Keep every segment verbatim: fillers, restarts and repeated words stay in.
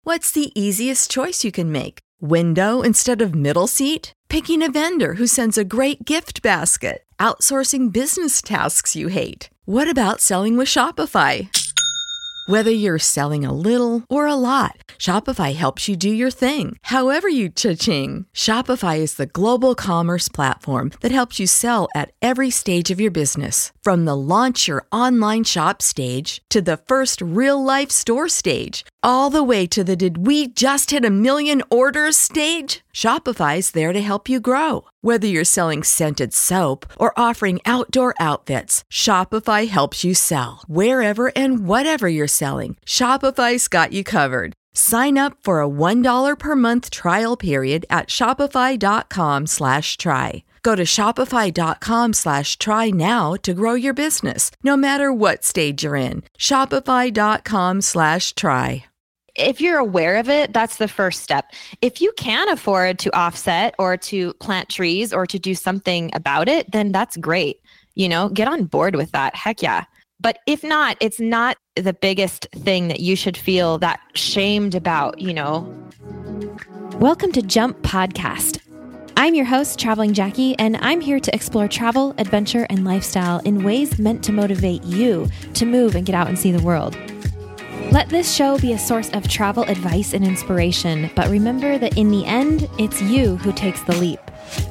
What's the easiest choice you can make? Window instead of middle seat? Picking a vendor who sends a great gift basket? Outsourcing business tasks you hate? What about selling with Shopify? Whether you're selling a little or a lot, Shopify helps you do your thing, however you cha-ching. Shopify is the global commerce platform that helps you sell at every stage of your business. From the launch your online shop stage to the first real-life store stage, all the way to the did we just hit a million orders stage. Shopify's there to help you grow. Whether you're selling scented soap or offering outdoor outfits, Shopify helps you sell. Wherever and whatever you're selling, Shopify's got you covered. Sign up for a one dollar per month trial period at shopify.com slash try. Go to shopify.com slash try now to grow your business, no matter what stage you're in. Shopify.com slash try. If you're aware of it, that's the first step. If you can afford to offset or to plant trees or to do something about it, then that's great. You know, get on board with that. Heck yeah. But if not, it's not the biggest thing that you should feel that shamed about, you know. Welcome to Jump Podcast. I'm your host, Traveling Jackie, and I'm here to explore travel, adventure, and lifestyle in ways meant to motivate you to move and get out and see the world. Let this show be a source of travel advice and inspiration, but remember that in the end, it's you who takes the leap.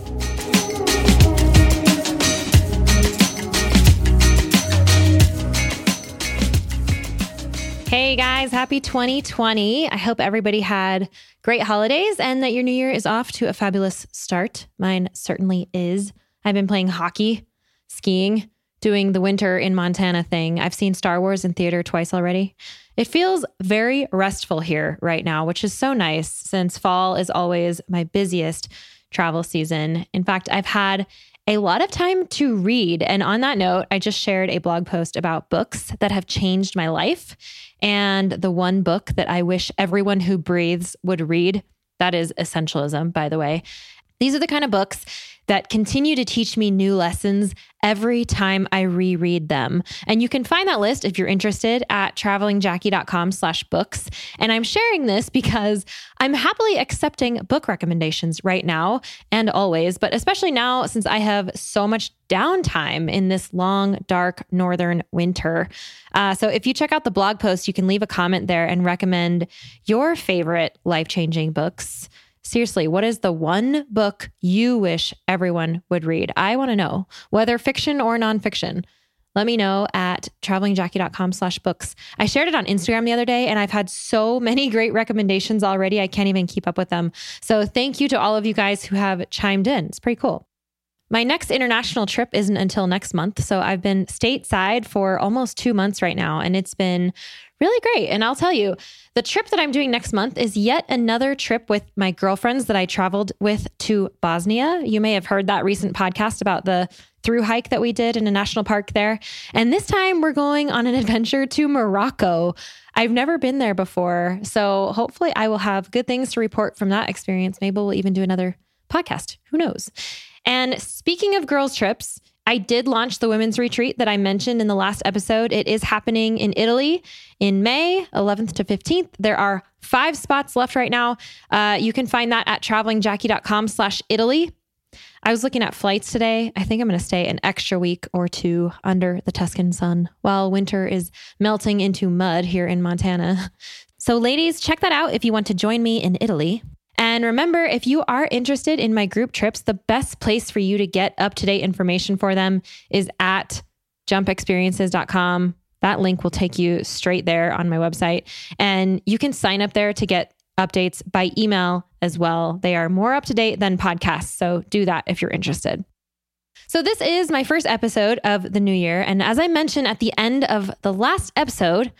Hey guys, happy twenty twenty. I hope everybody had great holidays and that your new year is off to a fabulous start. Mine certainly is. I've been playing hockey, skiing, doing the winter in Montana thing. I've seen Star Wars in theater twice already. It feels very restful here right now, which is so nice since fall is always my busiest travel season. In fact, I've had a lot of time to read. And on that note, I just shared a blog post about books that have changed my life. And the one book that I wish everyone who breathes would read, that is Essentialism, by the way. These are the kind of books that continue to teach me new lessons every time I reread them. And you can find that list if you're interested at travelingjackie.com slash books. And I'm sharing this because I'm happily accepting book recommendations right now and always, but especially now since I have so much downtime in this long, dark northern winter. Uh, so if you check out the blog post, you can leave a comment there and recommend your favorite life-changing books. Seriously, what is the one book you wish everyone would read? I want to know, whether fiction or nonfiction. Let me know at travelingjackie.com slash books. I shared it on Instagram the other day and I've had so many great recommendations already. I can't even keep up with them. So thank you to all of you guys who have chimed in. It's pretty cool. My next international trip isn't until next month. So I've been stateside for almost two months right now, and it's been really great. And I'll tell you, the trip that I'm doing next month is yet another trip with my girlfriends that I traveled with to Bosnia. You may have heard that recent podcast about the through hike that we did in a national park there. And this time we're going on an adventure to Morocco. I've never been there before. So hopefully I will have good things to report from that experience. Maybe we'll even do another podcast. Who knows? And speaking of girls' trips, I did launch the women's retreat that I mentioned in the last episode. It is happening in Italy in May eleventh to fifteenth. There are five spots left right now. Uh, you can find that at travelingjackie.com slash Italy. I was looking at flights today. I think I'm going to stay an extra week or two under the Tuscan sun while winter is melting into mud here in Montana. So ladies, check that out if you want to join me in Italy. And remember, if you are interested in my group trips, the best place for you to get up-to-date information for them is at jump experiences dot com. That link will take you straight there on my website. And you can sign up there to get updates by email as well. They are more up-to-date than podcasts, so do that if you're interested. So this is my first episode of the new year. And as I mentioned at the end of the last episode,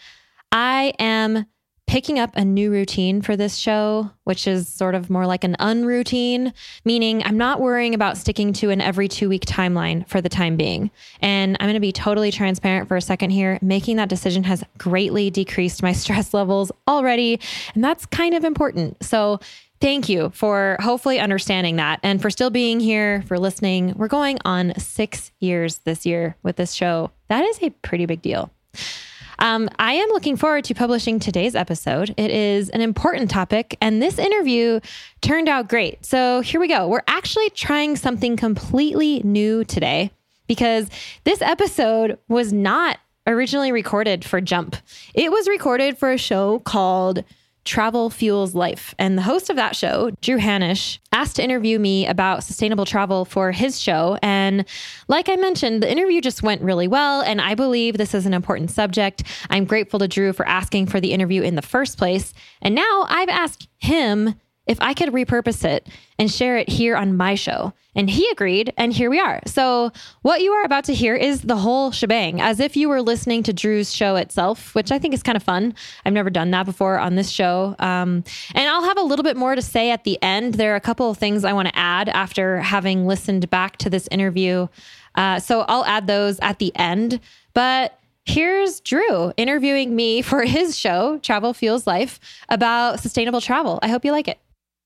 I am picking up a new routine for this show, which is sort of more like an unroutine, meaning I'm not worrying about sticking to an every two week timeline for the time being. And I'm going to be totally transparent for a second here. Making that decision has greatly decreased my stress levels already. And that's kind of important. So thank you for hopefully understanding that and for still being here, for listening. We're going on six years this year with this show. That is a pretty big deal. Um, I am looking forward to publishing today's episode. It is an important topic, and this interview turned out great. So here we go. We're actually trying something completely new today because this episode was not originally recorded for Jump. It was recorded for a show called Travel Fuels Life. And the host of that show, Drew Hanisch, asked to interview me about sustainable travel for his show. And like I mentioned, the interview just went really well. And I believe this is an important subject. I'm grateful to Drew for asking for the interview in the first place. And now I've asked him if I could repurpose it and share it here on my show. And he agreed, and here we are. So what you are about to hear is the whole shebang, as if you were listening to Drew's show itself, which I think is kind of fun. I've never done that before on this show. Um, and I'll have a little bit more to say at the end. There are a couple of things I want to add after having listened back to this interview. Uh, so I'll add those at the end. But here's Drew interviewing me for his show, Travel Fuels Life, about sustainable travel. I hope you like it.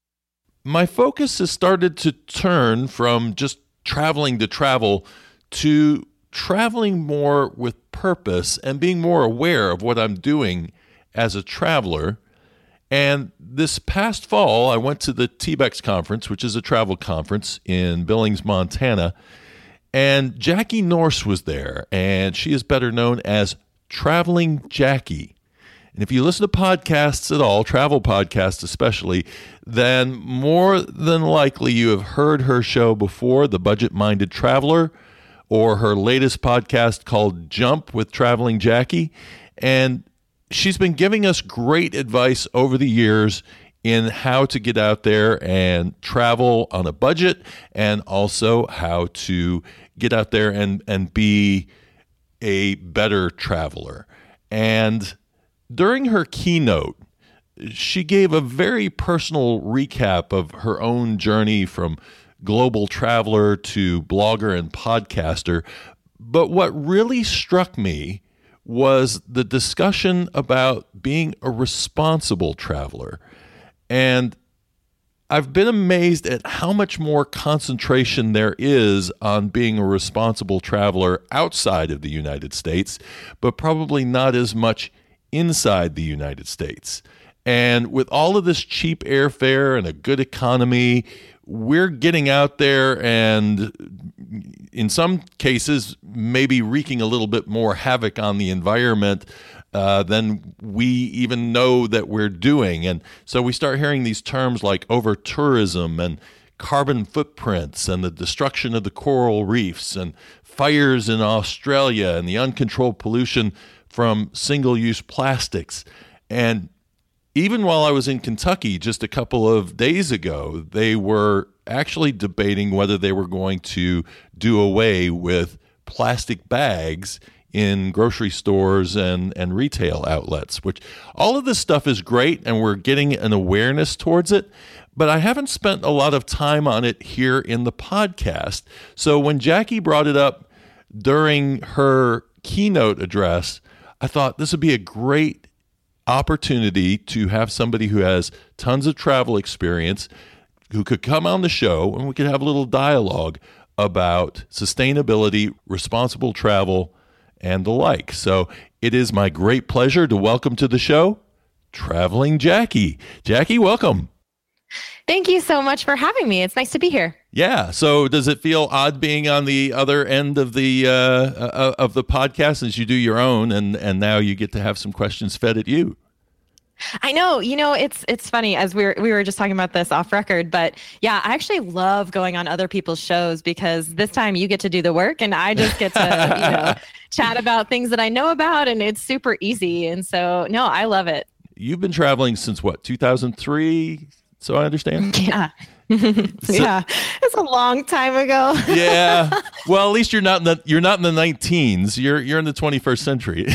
My focus has started to turn from just traveling to travel to traveling more with purpose and being more aware of what I'm doing as a traveler. And this past fall, I went to the T B E X conference, which is a travel conference in Billings, Montana. And Jackie Norse was there, and she is better known as Traveling Jackie. And if you listen to podcasts at all, travel podcasts especially, then more than likely you have heard her show before, The Budget-Minded Traveler, or her latest podcast called Jump with Traveling Jackie. And she's been giving us great advice over the years in how to get out there and travel on a budget, and also how to get out there and, and be a better traveler. And during her keynote, she gave a very personal recap of her own journey from global traveler to blogger and podcaster. But what really struck me was the discussion about being a responsible traveler. And I've been amazed at how much more concentration there is on being a responsible traveler outside of the United States, but probably not as much inside the United States. And with all of this cheap airfare and a good economy, we're getting out there and in some cases maybe wreaking a little bit more havoc on the environment uh, than we even know that we're doing. And so we start hearing these terms like over-tourism and carbon footprints and the destruction of the coral reefs and fires in Australia and the uncontrolled pollution from single-use plastics. And even while I was in Kentucky just a couple of days ago, they were actually debating whether they were going to do away with plastic bags in grocery stores and, and retail outlets, which all of this stuff is great, and we're getting an awareness towards it. But I haven't spent a lot of time on it here in the podcast. So when Jackie brought it up during her keynote address, I thought this would be a great opportunity to have somebody who has tons of travel experience who could come on the show, and we could have a little dialogue about sustainability, responsible travel, and the like. So it is my great pleasure to welcome to the show, Traveling Jackie. Jackie, welcome. Thank you so much for having me. It's nice to be here. Yeah. So does it feel odd being on the other end of the uh, uh, of the podcast as you do your own, and, and now you get to have some questions fed at you? I know, you know, it's it's funny, as we were we were just talking about this off record, but yeah, I actually love going on other people's shows because this time you get to do the work and I just get to, you know, chat about things that I know about, and it's super easy. And so, no, I love it. You've been traveling since what, two thousand three? So I understand. Yeah. So, yeah, it's a long time ago. Yeah. Well, at least you're not in the you're not in the nineteens. You're you're in the twenty-first century.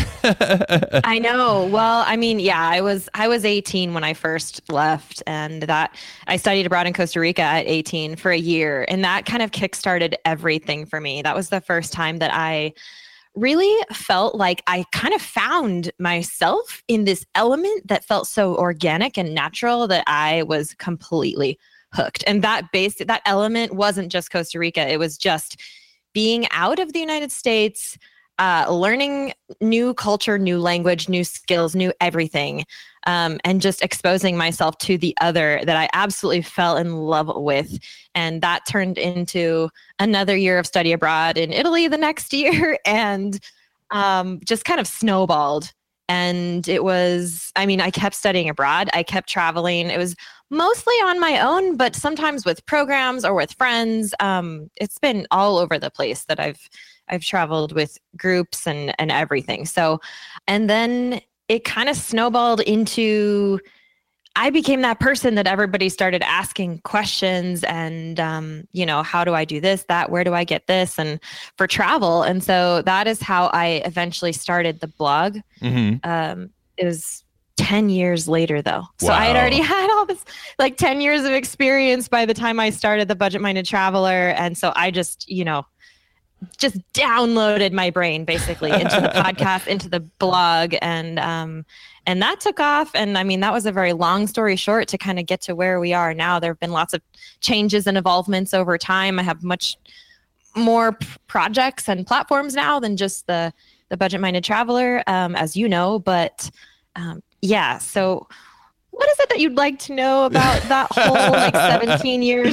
I know. Well, I mean, yeah, I was I was eighteen when I first left, and that I studied abroad in Costa Rica at eighteen for a year, and that kind of kickstarted everything for me. That was the first time that I really felt like I kind of found myself in this element that felt so organic and natural that I was completely hooked. And that base, that element wasn't just Costa Rica. It was just being out of the United States, uh, learning new culture, new language, new skills, new everything, um, and just exposing myself to the other that I absolutely fell in love with. And that turned into another year of study abroad in Italy the next year, and um, just kind of snowballed. And it was, I mean, I kept studying abroad. I kept traveling. It was mostly on my own, but sometimes with programs or with friends. Um, it's been all over the place that I've I've traveled with groups and and everything. So, and then it kind of snowballed into, I became that person that everybody started asking questions and, um, you know, how do I do this, that, where do I get this, and for travel. And so that is how I eventually started the blog. Mm-hmm. Um, it was ten years later though. So wow. I had already had all this, like ten years of experience by the time I started the Budget Minded Traveler. And so I just, you know, just downloaded my brain basically into the podcast, into the blog. And, um, and that took off. And I mean, that was a very long story short to kind of get to where we are now. There have been lots of changes and evolvements over time. I have much more p- projects and platforms now than just the, the Budget Minded Traveler, um, as you know, but, um, yeah. So what is it that you'd like to know about that whole like seventeen years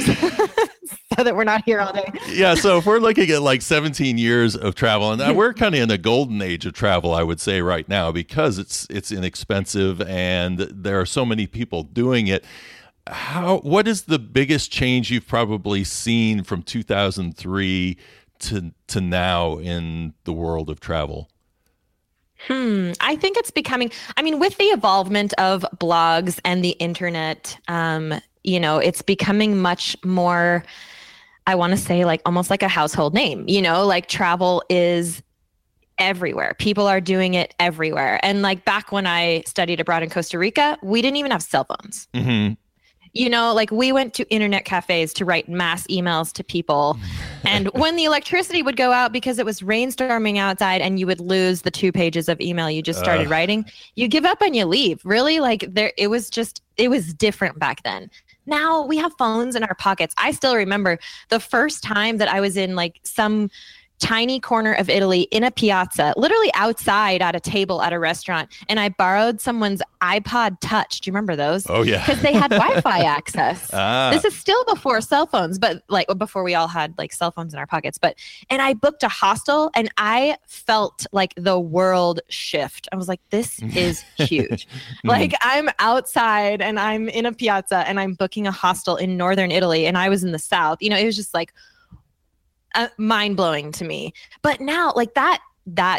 so that we're not here all day? Yeah. So if we're looking at like seventeen years of travel, and we're kind of in the golden age of travel, I would say right now, because it's, it's inexpensive and there are so many people doing it. How, what is the biggest change you've probably seen from two thousand three to, to now in the world of travel? Hmm. I think it's becoming, I mean, with the evolvement of blogs and the internet, um, you know, it's becoming much more, I want to say like almost like a household name, you know, like travel is everywhere. People are doing it everywhere. And like back when I studied abroad in Costa Rica, we didn't even have cell phones. Mm-hmm. You know, like we went to internet cafes to write mass emails to people. And when the electricity would go out because it was rainstorming outside and you would lose the two pages of email you just started uh. writing, you give up and you leave. Really? Like there, it was just, it was different back then. Now we have phones in our pockets. I still remember the first time that I was in like some tiny corner of Italy in a piazza, literally outside at a table at a restaurant. And I borrowed someone's iPod Touch. Do you remember those? Oh, yeah. Because they had Wi-Fi access. Ah. This is still before cell phones, but like before we all had like cell phones in our pockets. But, and I booked a hostel and I felt like the world shift. I was like, this is huge. Like I'm outside and I'm in a piazza and I'm booking a hostel in northern Italy and I was in the south. You know, it was just like, Uh, mind-blowing to me. But now like that that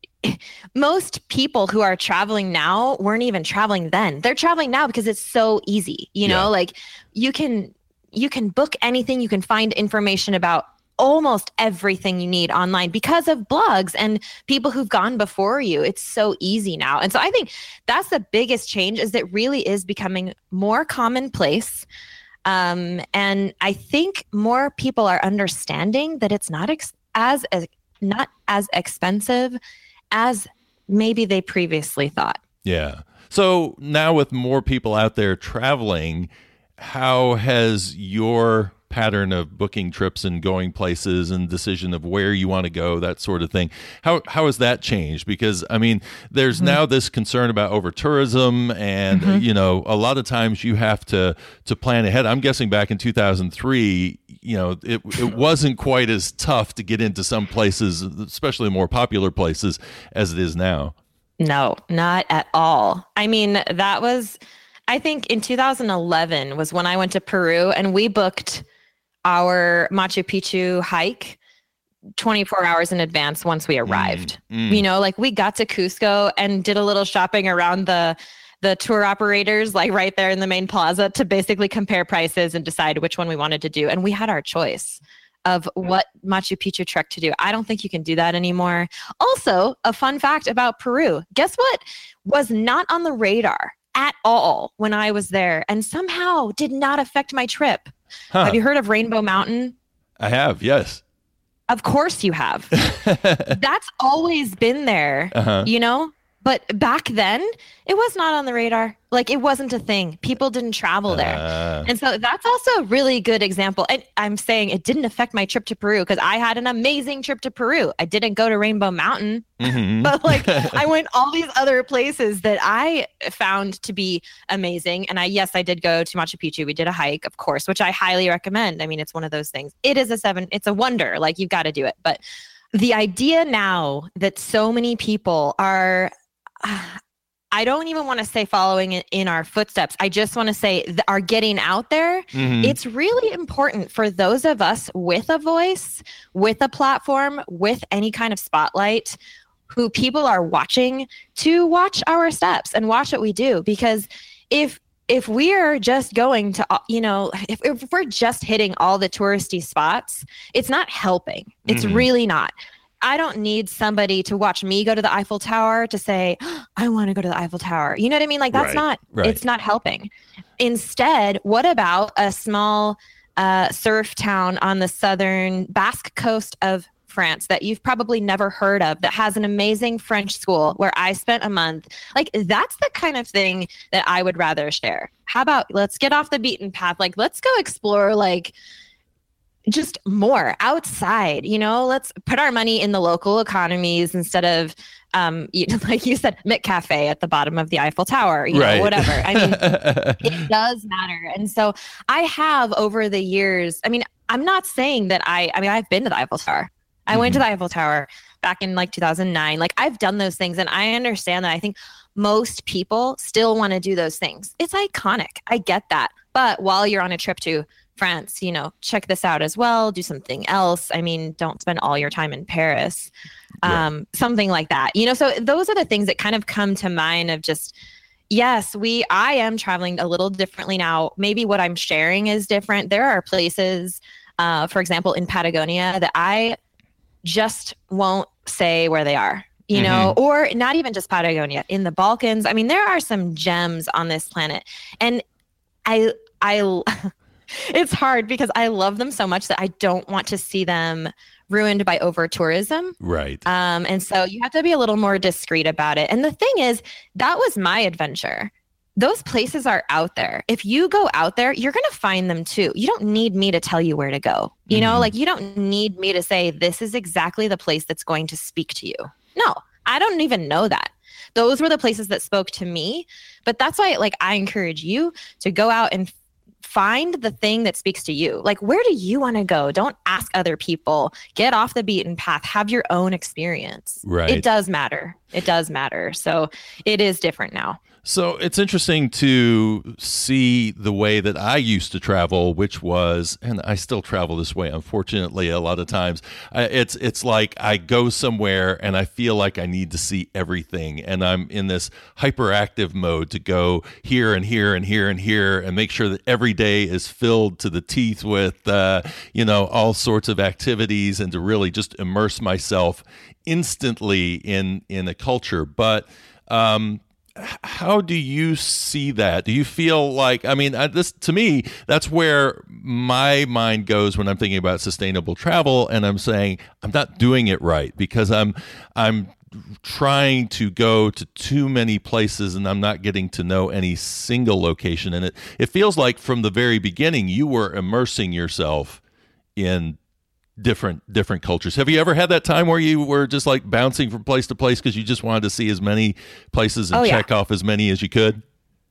most people who are traveling now weren't even traveling then. They're traveling now because it's so easy, you know, yeah. Like you can you can book anything, you can find information about almost everything you need online because of blogs and people who've gone before you. It's so easy now. And so I think that's the biggest change, is that really is becoming more commonplace. Um, and I think more people are understanding that it's not ex- as, as not as expensive as maybe they previously thought. Yeah. So now with more people out there traveling, how has your pattern of booking trips and going places and decision of where you want to go, that sort of thing, how how has that changed? Because I mean, there's mm-hmm. now this concern about over tourism, and mm-hmm. you know, a lot of times you have to to plan ahead. I'm guessing back in two thousand three, you know, it it wasn't quite as tough to get into some places, especially more popular places, as it is now. No, not at all. I mean, that was, I think in two thousand eleven was when I went to Peru and we booked our Machu Picchu hike twenty-four hours in advance once we arrived. Mm, mm. You know, like we got to Cusco and did a little shopping around the the tour operators, like right there in the main plaza, to basically compare prices and decide which one we wanted to do. And we had our choice of what Machu Picchu trek to do. I don't think you can do that anymore. Also, a fun fact about Peru. Guess what was not on the radar at all when I was there and somehow did not affect my trip? Huh. Have you heard of Rainbow Mountain? I have, yes. Of course you have. That's always been there, uh-huh. you know, But back then, it was not on the radar. Like, it wasn't a thing. People didn't travel there. Uh, And so that's also a really good example. And I'm saying it didn't affect my trip to Peru because I had an amazing trip to Peru. I didn't go to Rainbow Mountain, mhm. but like I went all these other places that I found to be amazing. And I, yes, I did go to Machu Picchu. We did a hike, of course, which I highly recommend. I mean, it's one of those things. It is a seven, it's a wonder. Like, you've got to do it. But the idea now that so many people are, I don't even want to say following in, in our footsteps. I just want to say th- are getting out there. Mhm. It's really important for those of us with a voice, with a platform, with any kind of spotlight, who people are watching, to watch our steps and watch what we do. Because if if we are just going to, uh, you know, if, if we're just hitting all the touristy spots, it's not helping. It's Mhm. really not. I don't need somebody to watch me go to the Eiffel Tower to say, oh, I want to go to the Eiffel Tower. You know what I mean? Like, that's Right, not, right. it's not helping. Instead, what about a small uh, surf town on the southern Basque coast of France that you've probably never heard of, that has an amazing French school where I spent a month? Like, that's the kind of thing that I would rather share. How about, let's get off the beaten path. Like, let's go explore, like, just more outside, you know, let's put our money in the local economies instead of, um, you, like you said, Mick Cafe at the bottom of the Eiffel Tower, you Right. know, whatever. I mean, it does matter. And so I have over the years, I mean, I'm not saying that I, I mean, I've been to the Eiffel Tower. I Mm-hmm. went to the Eiffel Tower back in like two thousand nine. Like, I've done those things, and I understand that. I think most people still want to do those things. It's iconic. I get that. But while you're on a trip to France, you know, check this out as well, do something else. I mean, don't spend all your time in Paris, um, something like that, you know? So those are the things that kind of come to mind of just, yes, we, I am traveling a little differently now. Maybe what I'm sharing is different. There are places, uh, for example, in Patagonia that I just won't say where they are, you know, or not even just Patagonia, in the Balkans. I mean, there are some gems on this planet, and I, I, it's hard because I love them so much that I don't want to see them ruined by over tourism. Right. Um, and so you have to be a little more discreet about it. And the thing is, that was my adventure. Those places are out there. If you go out there, you're going to find them too. You don't need me to tell you where to go. You know, Mhm. like, you don't need me to say, this is exactly the place that's going to speak to you. No, I don't even know that. Those were the places that spoke to me. But that's why, like, I encourage you to go out and find the thing that speaks to you. Like, where do you want to go? Don't ask other people. Get off the beaten path. Have your own experience. Right. It does matter. It does matter. So it is different now. So it's interesting to see the way that I used to travel, which was, and I still travel this way, unfortunately, a lot of times. Uh, it's it's like I go somewhere and I feel like I need to see everything, and I'm in this hyperactive mode to go here and here and here and here and make sure that every day is filled to the teeth with, uh, you know, all sorts of activities, and to really just immerse myself instantly in in a culture. But um, how do you see that? Do you feel like, I mean, I, this to me, that's where my mind goes when I'm thinking about sustainable travel, and I'm saying I'm not doing it right because I'm I'm trying to go to too many places and I'm not getting to know any single location. And it it feels like from the very beginning you were immersing yourself in different different cultures. Have you ever had that time where you were just like bouncing from place to place because you just wanted to see as many places and Oh, yeah. check off as many as you could?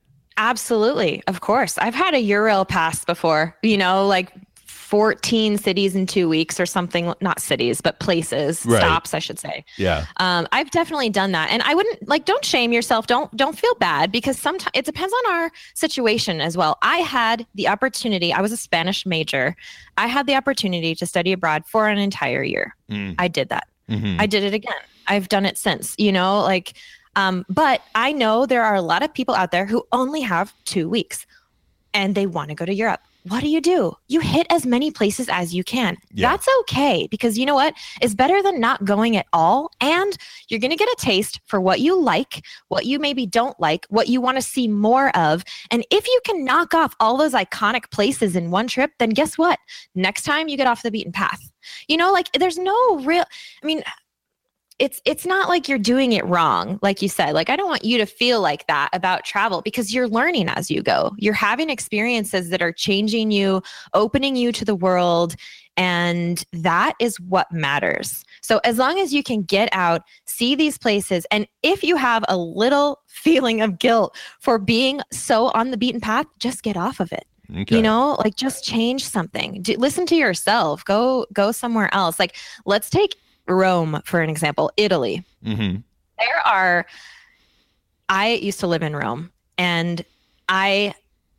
Absolutely. Of course. I've had a Eurail pass before, you know, like fourteen cities in two weeks or something. Not cities, but places, Right. stops, I should say. Yeah. Um, I've definitely done that. And I wouldn't, like, don't shame yourself. Don't, don't feel bad, because sometimes it depends on our situation as well. I had the opportunity, I was a Spanish major. I had the opportunity to study abroad for an entire year. Mm. I did that. Mhm. I did it again. I've done it since, you know, like, um, but I know there are a lot of people out there who only have two weeks and they want to go to Europe. What do you do? You hit as many places as you can. Yeah. That's okay, because you know what? It's better than not going at all. And you're going to get a taste for what you like, what you maybe don't like, what you want to see more of. And if you can knock off all those iconic places in one trip, then guess what? Next time you get off the beaten path. You know, like, there's no real, I mean, it's it's not like you're doing it wrong. Like you said, like, I don't want you to feel like that about travel, because you're learning as you go. You're having experiences that are changing you, opening you to the world. And that is what matters. So as long as you can get out, see these places, and if you have a little feeling of guilt for being so on the beaten path, just get off of it. Okay. You know, like, just change something. Do, listen to yourself. Go, go somewhere else. Like, let's take Rome, for an example, Italy. Mm-hmm. There are, I used to live in Rome, and I,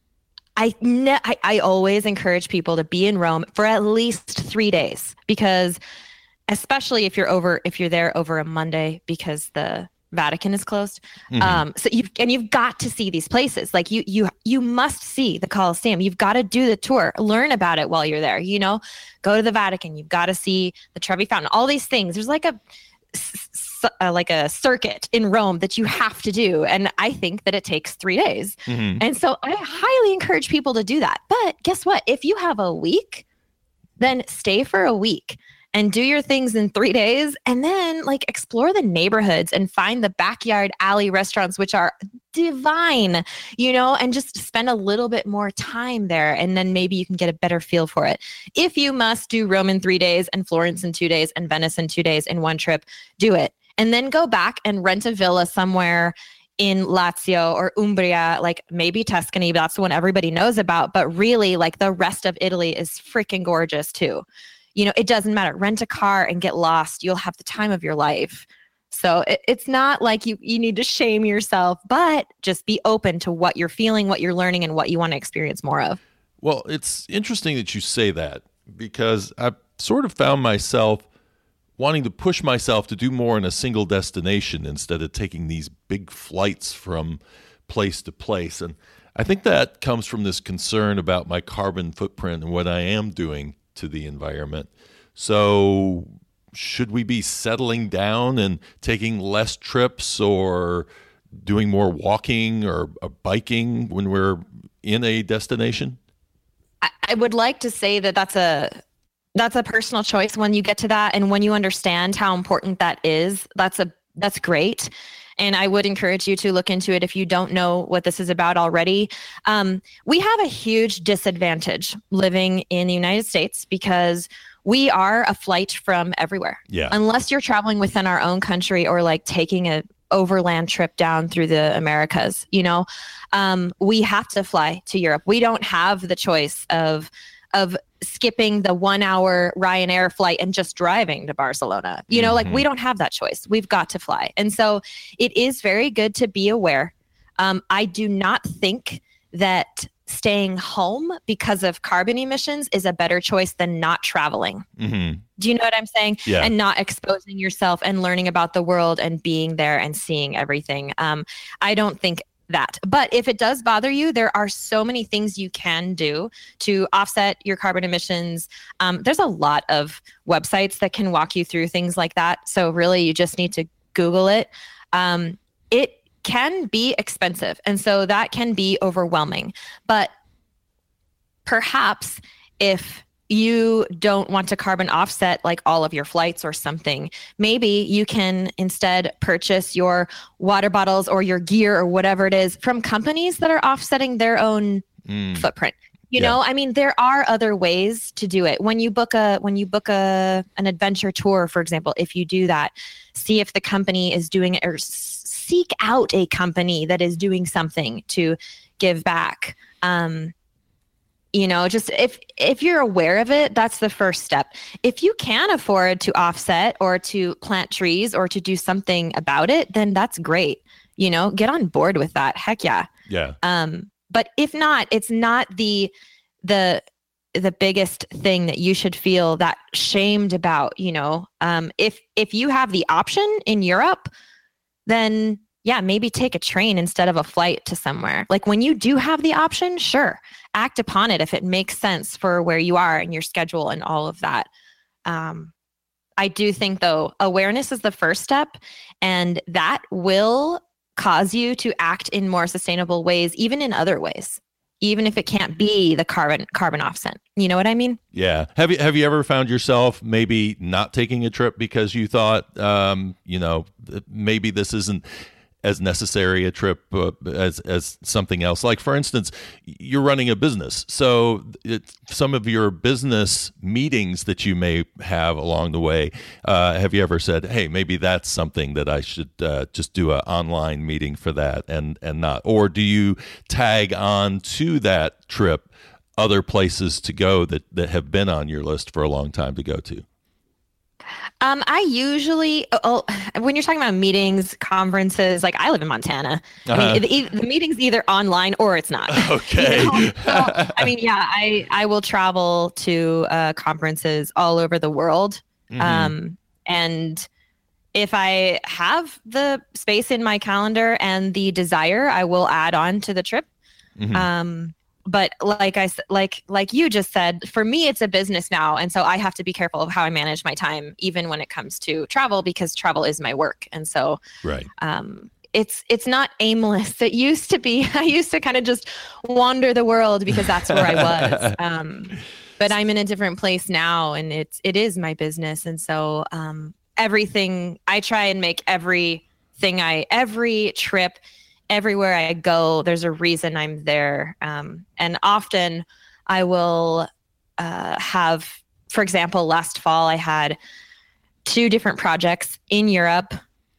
I, ne- I, I always encourage people to be in Rome for at least three days, because especially if you're over, if you're there over a Monday, because the Vatican is closed. Mm-hmm. Um, so you've, and you've got to see these places. Like, you, you, you must see the Colosseum. You've got to do the tour, learn about it while you're there, you know, go to the Vatican. You've got to see the Trevi Fountain, all these things. There's like a, uh, like a circuit in Rome that you have to do. And I think that it takes three days. Mm-hmm. And so I highly encourage people to do that. But guess what? If you have a week, then stay for a week and do your things in three days, and then, like, explore the neighborhoods and find the backyard alley restaurants, which are divine, you know, and just spend a little bit more time there. And then maybe you can get a better feel for it. If you must do Rome in three days and Florence in two days and Venice in two days in one trip, do it. And then go back and rent a villa somewhere in Lazio or Umbria, like maybe Tuscany, but that's the one everybody knows about. But really, like, the rest of Italy is freaking gorgeous too. You know, it doesn't matter. Rent a car and get lost. You'll have the time of your life. So it, it's not like you, you need to shame yourself, but just be open to what you're feeling, what you're learning, and what you want to experience more of. Well, it's interesting that you say that, because I've sort of found myself wanting to push myself to do more in a single destination instead of taking these big flights from place to place. And I think that comes from this concern about my carbon footprint and what I am doing to the environment. So should we be settling down and taking less trips, or doing more walking or, or biking when we're in a destination? I, I would like to say that that's a that's a personal choice when you get to that, and when you understand how important that is. That's a that's great. And I would encourage you to look into it if you don't know what this is about already. Um, we have a huge disadvantage living in the United States, because we are a flight from everywhere. Yeah. Unless you're traveling within our own country, or like taking a overland trip down through the Americas, you know, um, we have to fly to Europe. We don't have the choice of of skipping the one hour Ryanair flight and just driving to Barcelona. You know, mm-hmm. like, we don't have that choice. We've got to fly. And so it is very good to be aware. Um, I do not think that staying home because of carbon emissions is a better choice than not traveling. Mm-hmm. Do you know what I'm saying? Yeah. And not exposing yourself and learning about the world and being there and seeing everything. Um, I don't think that. But if it does bother you, there are so many things you can do to offset your carbon emissions. Um, there's a lot of websites that can walk you through things like that. So really, you just need to Google it. Um, it can be expensive, and so that can be overwhelming. But perhaps if you don't want to carbon offset like all of your flights or something, maybe you can instead purchase your water bottles or your gear or whatever it is from companies that are offsetting their own mm. footprint. You yeah. know, I mean, there are other ways to do it. When you book a when you book a an adventure tour, for example, if you do that, see if the company is doing it, or seek out a company that is doing something to give back. Um, You know, just if if you're aware of it, that's the first step. If you can afford to offset or to plant trees or to do something about it, then that's great. You know, get on board with that. Heck yeah. Yeah. Um, but if not, it's not the the the biggest thing that you should feel that shamed about. You know, um, if if you have the option in Europe, then yeah, maybe take a train instead of a flight to somewhere. Like, when you do have the option, sure, act upon it if it makes sense for where you are and your schedule and all of that. Um, I do think, though, awareness is the first step, and that will cause you to act in more sustainable ways, even in other ways. even if it can't be the carbon carbon offset. You know what I mean? Yeah. Have you have you ever found yourself maybe not taking a trip because you thought, um, you know, maybe this isn't as necessary a trip uh, as as something else? Like, for instance, you're running a business, so it, some of your business meetings that you may have along the way, uh, have you ever said, hey, maybe that's something that I should uh, just do an online meeting for that and and not? Or do you tag on to that trip other places to go that that have been on your list for a long time to go to? Um, I usually, oh, when you're talking about meetings, conferences, like I live in Montana. Uh-huh. I mean, the, the meeting's either online or it's not. Okay. You know? So, I mean, yeah, I, I will travel to uh, conferences all over the world. Mm-hmm. Um, and if I have the space in my calendar and the desire, I will add on to the trip. Mm-hmm. Um, But like I like like you just said, for me, it's a business now. And so I have to be careful of how I manage my time, even when it comes to travel, because travel is my work. And so right. um, it's it's not aimless. It used to be. I used to kind of just wander the world because that's where I was. Um, but I'm in a different place now, and it's it is my business. And so um, everything, I try and make everything I, every trip, everywhere I go, there's a reason I'm there. Um, and often I will uh, have, for example, last fall, I had two different projects in Europe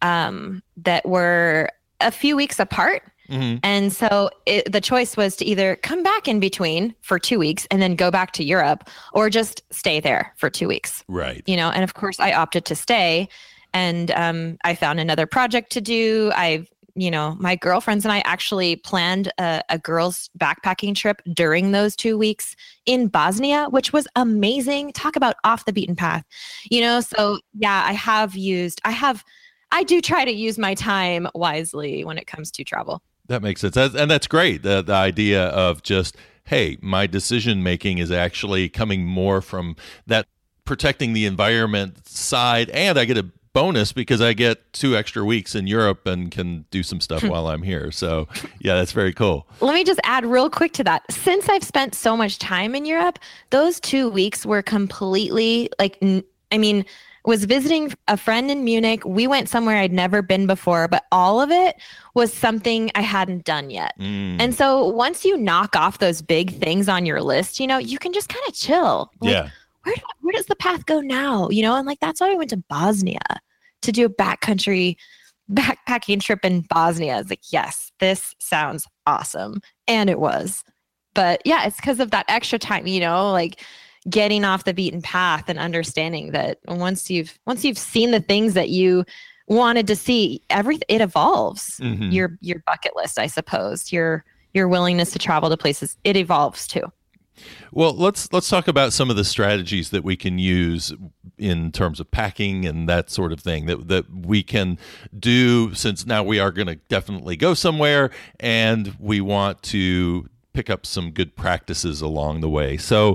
um, that were a few weeks apart. Mm-hmm. And so it, the choice was to either come back in between for two weeks and then go back to Europe, or just stay there for two weeks. Right. You know, and of course I opted to stay, and um, I found another project to do. I've You know, my girlfriends and I actually planned a, a girls' backpacking trip during those two weeks in Bosnia, which was amazing. Talk about off the beaten path, you know? So yeah, I have used, I have, I do try to use my time wisely when it comes to travel. That makes sense. And that's great. The, the idea of just, hey, my decision-making is actually coming more from that protecting the environment side, and I get a bonus because I get two extra weeks in Europe and can do some stuff while I'm here. So yeah, that's very cool. Let me just add real quick to that. Since I've spent so much time in Europe, those two weeks were completely like, I mean, was visiting a friend in Munich. We went somewhere I'd never been before, but all of it was something I hadn't done yet. Mm. And so once you knock off those big things on your list, you know, you can just kind of chill. Like, yeah. Where, where does the path go now? You know, and like, that's why we went to Bosnia to do a backcountry backpacking trip in Bosnia. I was like, yes, this sounds awesome. And it was. But yeah, it's because of that extra time, you know, like getting off the beaten path and understanding that once you've once you've seen the things that you wanted to see, everything it evolves. Mm-hmm. Your your bucket list, I suppose. Your your willingness to travel to places, it evolves too. Well, let's let's talk about some of the strategies that we can use in terms of packing and that sort of thing that that we can do, since now we are going to definitely go somewhere and we want to pick up some good practices along the way. So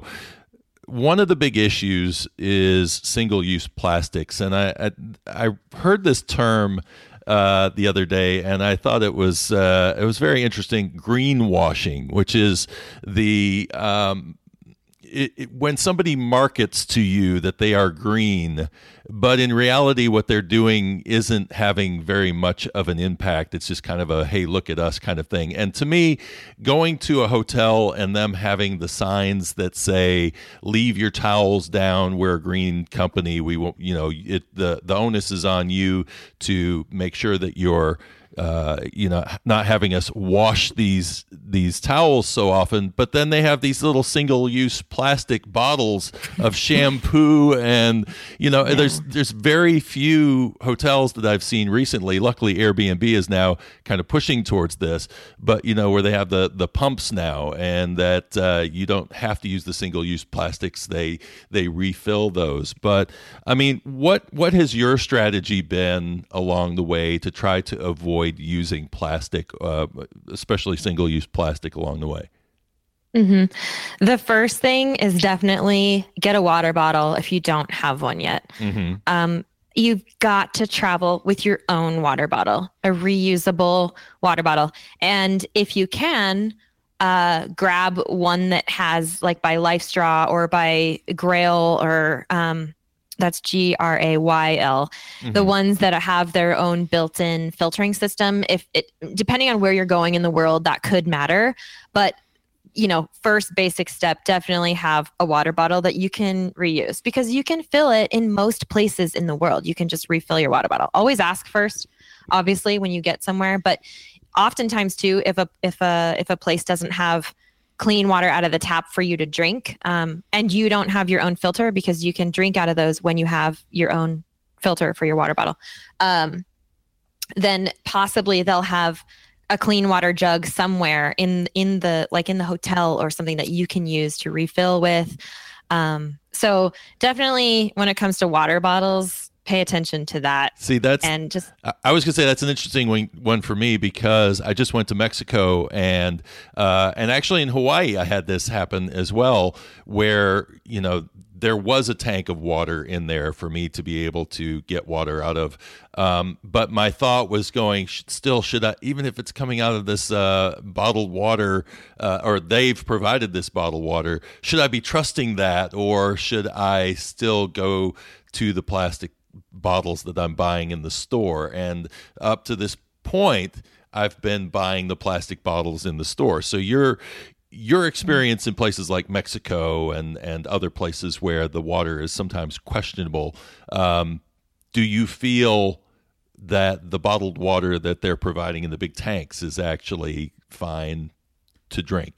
one of the big issues is single-use plastics, and I I, I heard this term Uh, the other day, and I thought it was uh, it was very interesting. Greenwashing, which is the um, it, it, when somebody markets to you that they are green, but in reality, what they're doing isn't having very much of an impact. It's just kind of a "hey, look at us" kind of thing. And to me, going to a hotel and them having the signs that say "leave your towels down, we're a green company. We won't," you know, it the the onus is on you to make sure that you're uh, you know, not having us wash these these towels so often. But then they have these little single-use plastic bottles of shampoo, and you know, yeah. there's there's very few hotels that I've seen recently. Luckily, Airbnb is now kind of pushing towards this, but you know, where they have the the pumps now, and that uh, you don't have to use the single-use plastics. They they refill those. But I mean, what what has your strategy been along the way to try to avoid using plastic, uh, especially single-use plastic, along the way? Mm-hmm. The first thing is definitely get a water bottle if you don't have one yet. Mm-hmm. Um, you've got to travel with your own water bottle, a reusable water bottle. And if you can, uh, grab one that has like by Life Straw or by Grail or um, that's G R A Y L, mm-hmm. the ones that have their own built-in filtering system. If it, depending on where you're going in the world, that could matter. But, you know, first basic step, definitely have a water bottle that you can reuse, because you can fill it in most places in the world. You can just refill your water bottle. Always ask first, obviously, when you get somewhere. But oftentimes too, if a if a if a place doesn't have clean water out of the tap for you to drink, um, and you don't have your own filter, because you can drink out of those when you have your own filter for your water bottle, um, then possibly they'll have a clean water jug somewhere in in the like in the hotel or something that you can use to refill with. Um, so definitely when it comes to water bottles, pay attention to that. See, that's, and just, I was gonna say that's an interesting one, one for me, because I just went to Mexico, and uh, and actually in Hawaii I had this happen as well, where, you know, there was a tank of water in there for me to be able to get water out of. Um, but my thought was going, still, should I, even if it's coming out of this uh, bottled water, uh, or they've provided this bottled water, should I be trusting that, or should I still go to the plastic bottles that I'm buying in the store? And up to this point, I've been buying the plastic bottles in the store. So you're, your experience in places like Mexico and, and other places where the water is sometimes questionable, um, do you feel that the bottled water that they're providing in the big tanks is actually fine to drink?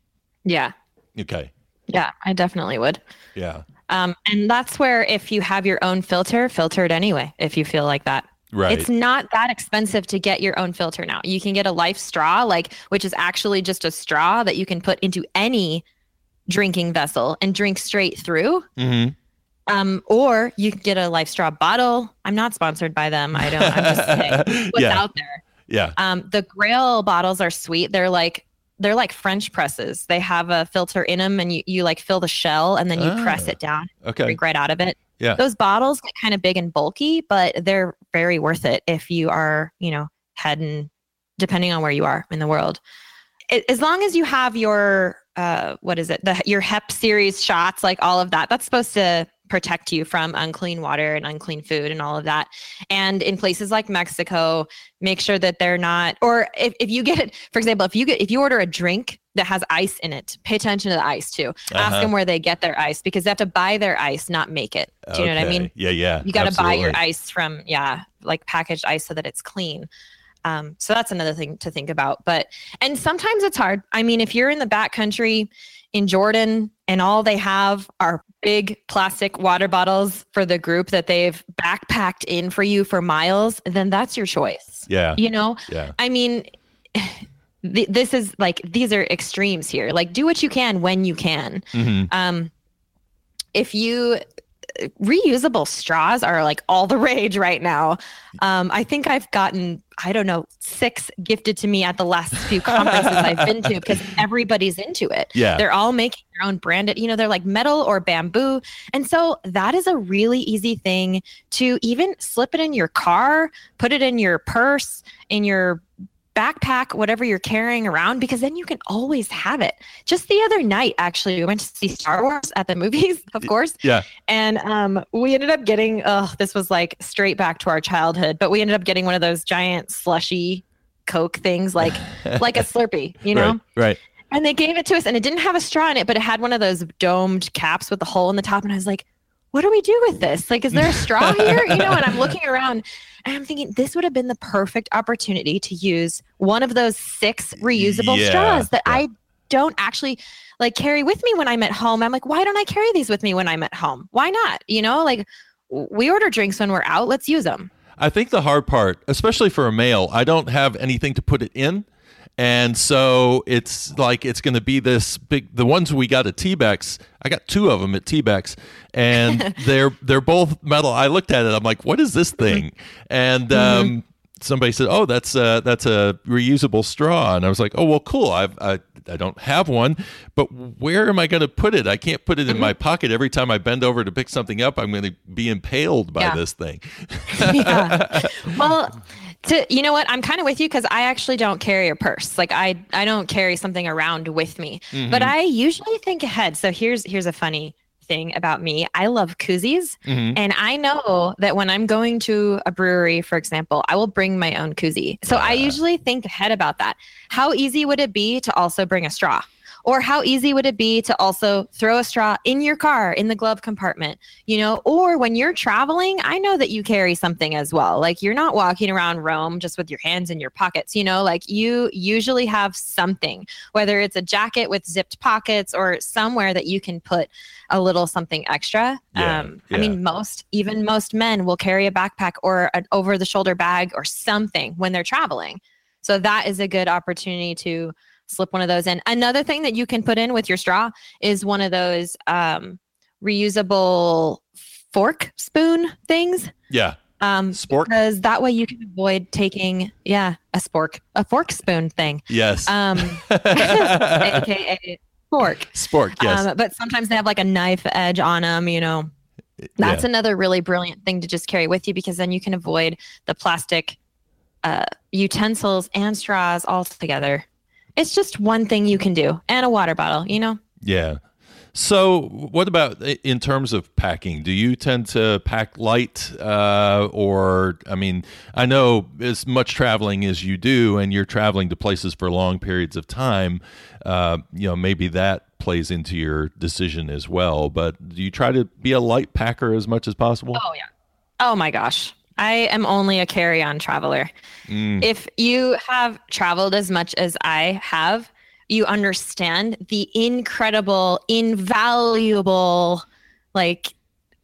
Yeah. Okay. Yeah, I definitely would. Yeah. Um, and that's where, if you have your own filter, filter it anyway, if you feel like that. Right. It's not that expensive to get your own filter now. You can get a Life Straw, like, which is actually just a straw that you can put into any drinking vessel and drink straight through. Mm-hmm. Um, or you can get a Life Straw bottle. I'm not sponsored by them. I don't, I'm just saying what's yeah. out there. Yeah. Um, the Grail bottles are sweet. They're like, they're like French presses. They have a filter in them, and you, you like fill the shell and then you ah, press it down. Okay. Drink right out of it. Yeah. Those bottles get kind of big and bulky, but they're very worth it if you are, you know, heading, depending on where you are in the world. It, as long as you have your, uh, what is it? The, your Hep series shots, like all of that, that's supposed to protect you from unclean water and unclean food and all of that. And in places like Mexico, make sure that they're not, or if, if you get, for example, if you get, if you order a drink that has ice in it, pay attention to the ice too. Uh-huh. Ask them where they get their ice, because they have to buy their ice, not make it. Do you okay. know what I mean? Yeah, yeah. You got to buy your ice from, yeah, like packaged ice so that it's clean. Um, so that's another thing to think about. But, and sometimes it's hard. I mean, if you're in the backcountry in Jordan and all they have are big plastic water bottles for the group that they've backpacked in for you for miles, then that's your choice. Yeah. You know, yeah. I mean, th- this is like, these are extremes here. Like, do what you can when you can. Mm-hmm. Um, if you, reusable straws are like all the rage right now. Um, I think I've gotten, I don't know, six gifted to me at the last few conferences I've been to, because everybody's into it. Yeah. They're all making their own branded, you know, they're like metal or bamboo. And so that is a really easy thing to even slip it in your car, put it in your purse, in your backpack, whatever you're carrying around, because then you can always have it. Just the other night, actually, we went to see Star Wars at the movies, of course. Yeah. And um, we ended up getting, oh, this was like straight back to our childhood, but we ended up getting one of those giant slushy Coke things, like like a Slurpee, you know? Right, right. And they gave it to us, and it didn't have a straw in it, but it had one of those domed caps with a hole in the top. And I was like, what do we do with this? Like, is there a straw here? You know, and I'm looking around and I'm thinking this would have been the perfect opportunity to use one of those six reusable yeah, straws that yeah. I don't actually like carry with me when I'm at home. I'm like, why don't I carry these with me when I'm at home? Why not? You know, like, we order drinks when we're out. Let's use them. I think the hard part, especially for a male, I don't have anything to put it in. And so it's like, it's going to be this big, the ones we got at T-Bex, I got two of them at T-Bex, and they're, they're both metal. I looked at it, I'm like, what is this thing? And, um, mm-hmm. somebody said, oh, that's a, that's a reusable straw. And I was like, oh, well, cool. I've, I, I don't have one, but where am I going to put it? I can't put it in my pocket. Every time I bend over to pick something up, I'm going to be impaled by yeah. this thing. yeah. Well, To, you know what? I'm kind of with you because I actually don't carry a purse. Like I, I don't carry something around with me, Mm-hmm. but I usually think ahead. So here's, here's a funny thing about me. I love koozies. Mm-hmm. And I know that when I'm going to a brewery, for example, I will bring my own koozie. So I usually think ahead about that. How easy would it be to also bring a straw? Or how easy would it be to also throw a straw in your car, in the glove compartment, you know, or when you're traveling, I know that you carry something as well. Like you're not walking around Rome just with your hands in your pockets, you know, like you usually have something, whether it's a jacket with zipped pockets or somewhere that you can put a little something extra. Yeah, um, yeah. I mean, most, even most men will carry a backpack or an over the shoulder bag or something when they're traveling. So that is a good opportunity to slip one of those in. Another thing that you can put in with your straw is one of those um, reusable fork spoon things. Yeah. Um, Spork? Because that way you can avoid taking, yeah, a spork, a fork spoon thing. Yes. Um, A K A fork. Spork, yes. Um, but sometimes they have like a knife edge on them, you know. That's Yeah. another really brilliant thing to just carry with you because then you can avoid the plastic uh, utensils and straws all together. It's just one thing you can do, and a water bottle, you know? Yeah. So what about i- in terms of packing? Do you tend to pack light uh, or, I mean, I know as much traveling as you do and you're traveling to places for long periods of time, uh, you know, maybe that plays into your decision as well. But do you try to be a light packer as much as possible? Oh, yeah. Oh, my gosh. I am only a carry-on traveler. Mm. If you have traveled as much as I have, you understand the incredible, invaluable, like,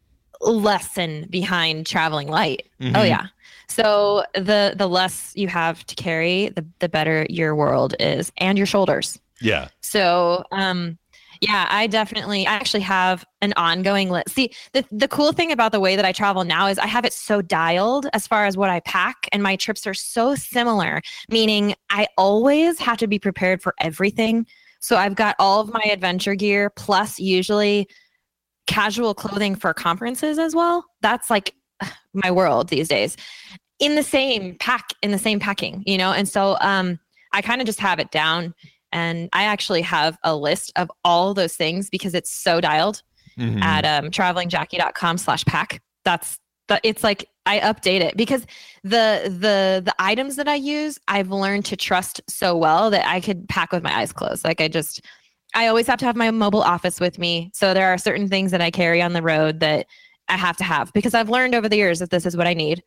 lesson behind traveling light. Mhm. Oh, yeah. So the the less you have to carry, the the better your world is, and your shoulders. Yeah. So, um, yeah, I definitely, I actually have an ongoing list. See, the, the cool thing about the way that I travel now is I have it so dialed as far as what I pack, and my trips are so similar, meaning I always have to be prepared for everything. So I've got all of my adventure gear plus usually casual clothing for conferences as well. That's like my world these days in the same pack, in the same packing, you know? And so um, I kind of just have it down. And I actually have a list of all those things because it's so dialed Mhm. at um, travelingjackie.com slash pack. That's the, it's like I update it because the the the items that I use, I've learned to trust so well that I could pack with my eyes closed. Like I just, I always have to have my mobile office with me. So there are certain things that I carry on the road that I have to have because I've learned over the years that this is what I need.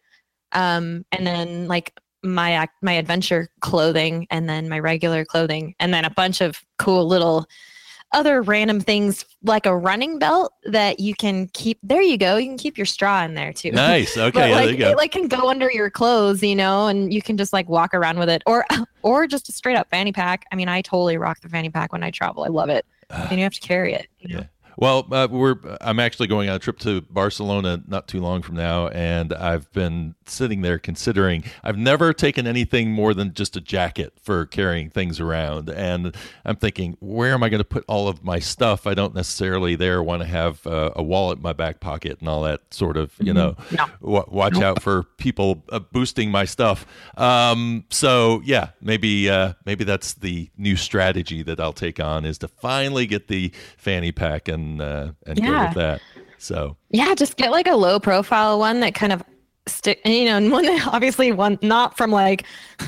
Um, and then like my ac- my adventure clothing and then my regular clothing and then a bunch of cool little other random things like a running belt that you can keep. There you go. You can keep your straw in there too. Nice. Okay. But yeah, like there you go. it like can go under your clothes, you know, and you can just like walk around with it or or just a straight up fanny pack. I mean, I totally rock the fanny pack when I travel. I love it. And you have to carry it, you know. Yeah. Well, uh, we're I'm actually going on a trip to Barcelona not too long from now, and I've been sitting there considering. I've never taken anything more than just a jacket for carrying things around, and I'm thinking, where am I going to put all of my stuff? I don't necessarily there want to have uh, a wallet in my back pocket and all that sort of, you know, No. w- watch out for people uh, boosting my stuff. Um, so yeah, maybe uh, maybe that's the new strategy that I'll take on is to finally get the fanny pack and uh, and go Yeah. with that. So Yeah, just get like a low profile one that kind of stick, you know, and one that obviously one not from like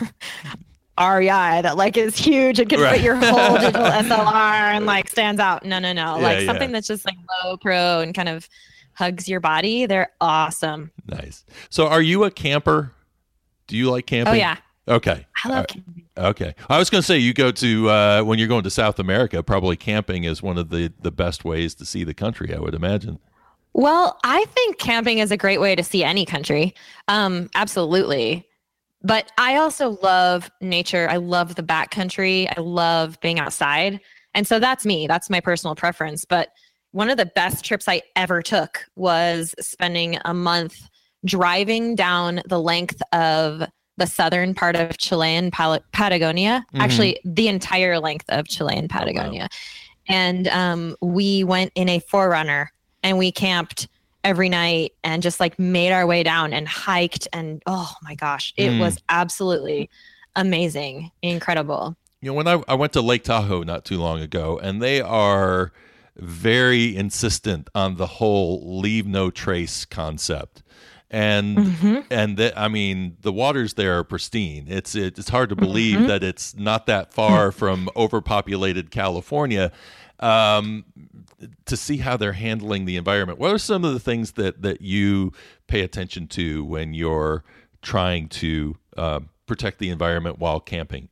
R E I that like is huge and can Right. fit your whole digital S L R and like stands out. No, no, no. Yeah, like yeah. something that's just like low pro and kind of hugs your body. They're awesome. nice. So are you a camper? Do you like camping? Oh yeah. Okay. I love Uh, camping. Okay. I was going to say you go to uh, when you're going to South America, probably camping is one of the the best ways to see the country, I would imagine. Well, I think camping is a great way to see any country. Um, absolutely. But I also love nature. I love the backcountry. I love being outside. And so that's me. That's my personal preference. But one of the best trips I ever took was spending a month driving down the length of the southern part of Chilean Pal- Patagonia, Mhm. actually the entire length of Chilean Patagonia. And um, we went in a Forerunner and we camped every night and just like made our way down and hiked. And oh my gosh, it Mm. was absolutely amazing, incredible. You know, when I, I went to Lake Tahoe not too long ago, and they are very insistent on the whole leave no trace concept. And Mm-hmm. and the, I mean, the waters there are pristine. It's it, it's hard to believe Mhm. that it's not that far from overpopulated California. Um, to see how they're handling the environment, what are some of the things that that you pay attention to when you're trying to uh, protect the environment while camping?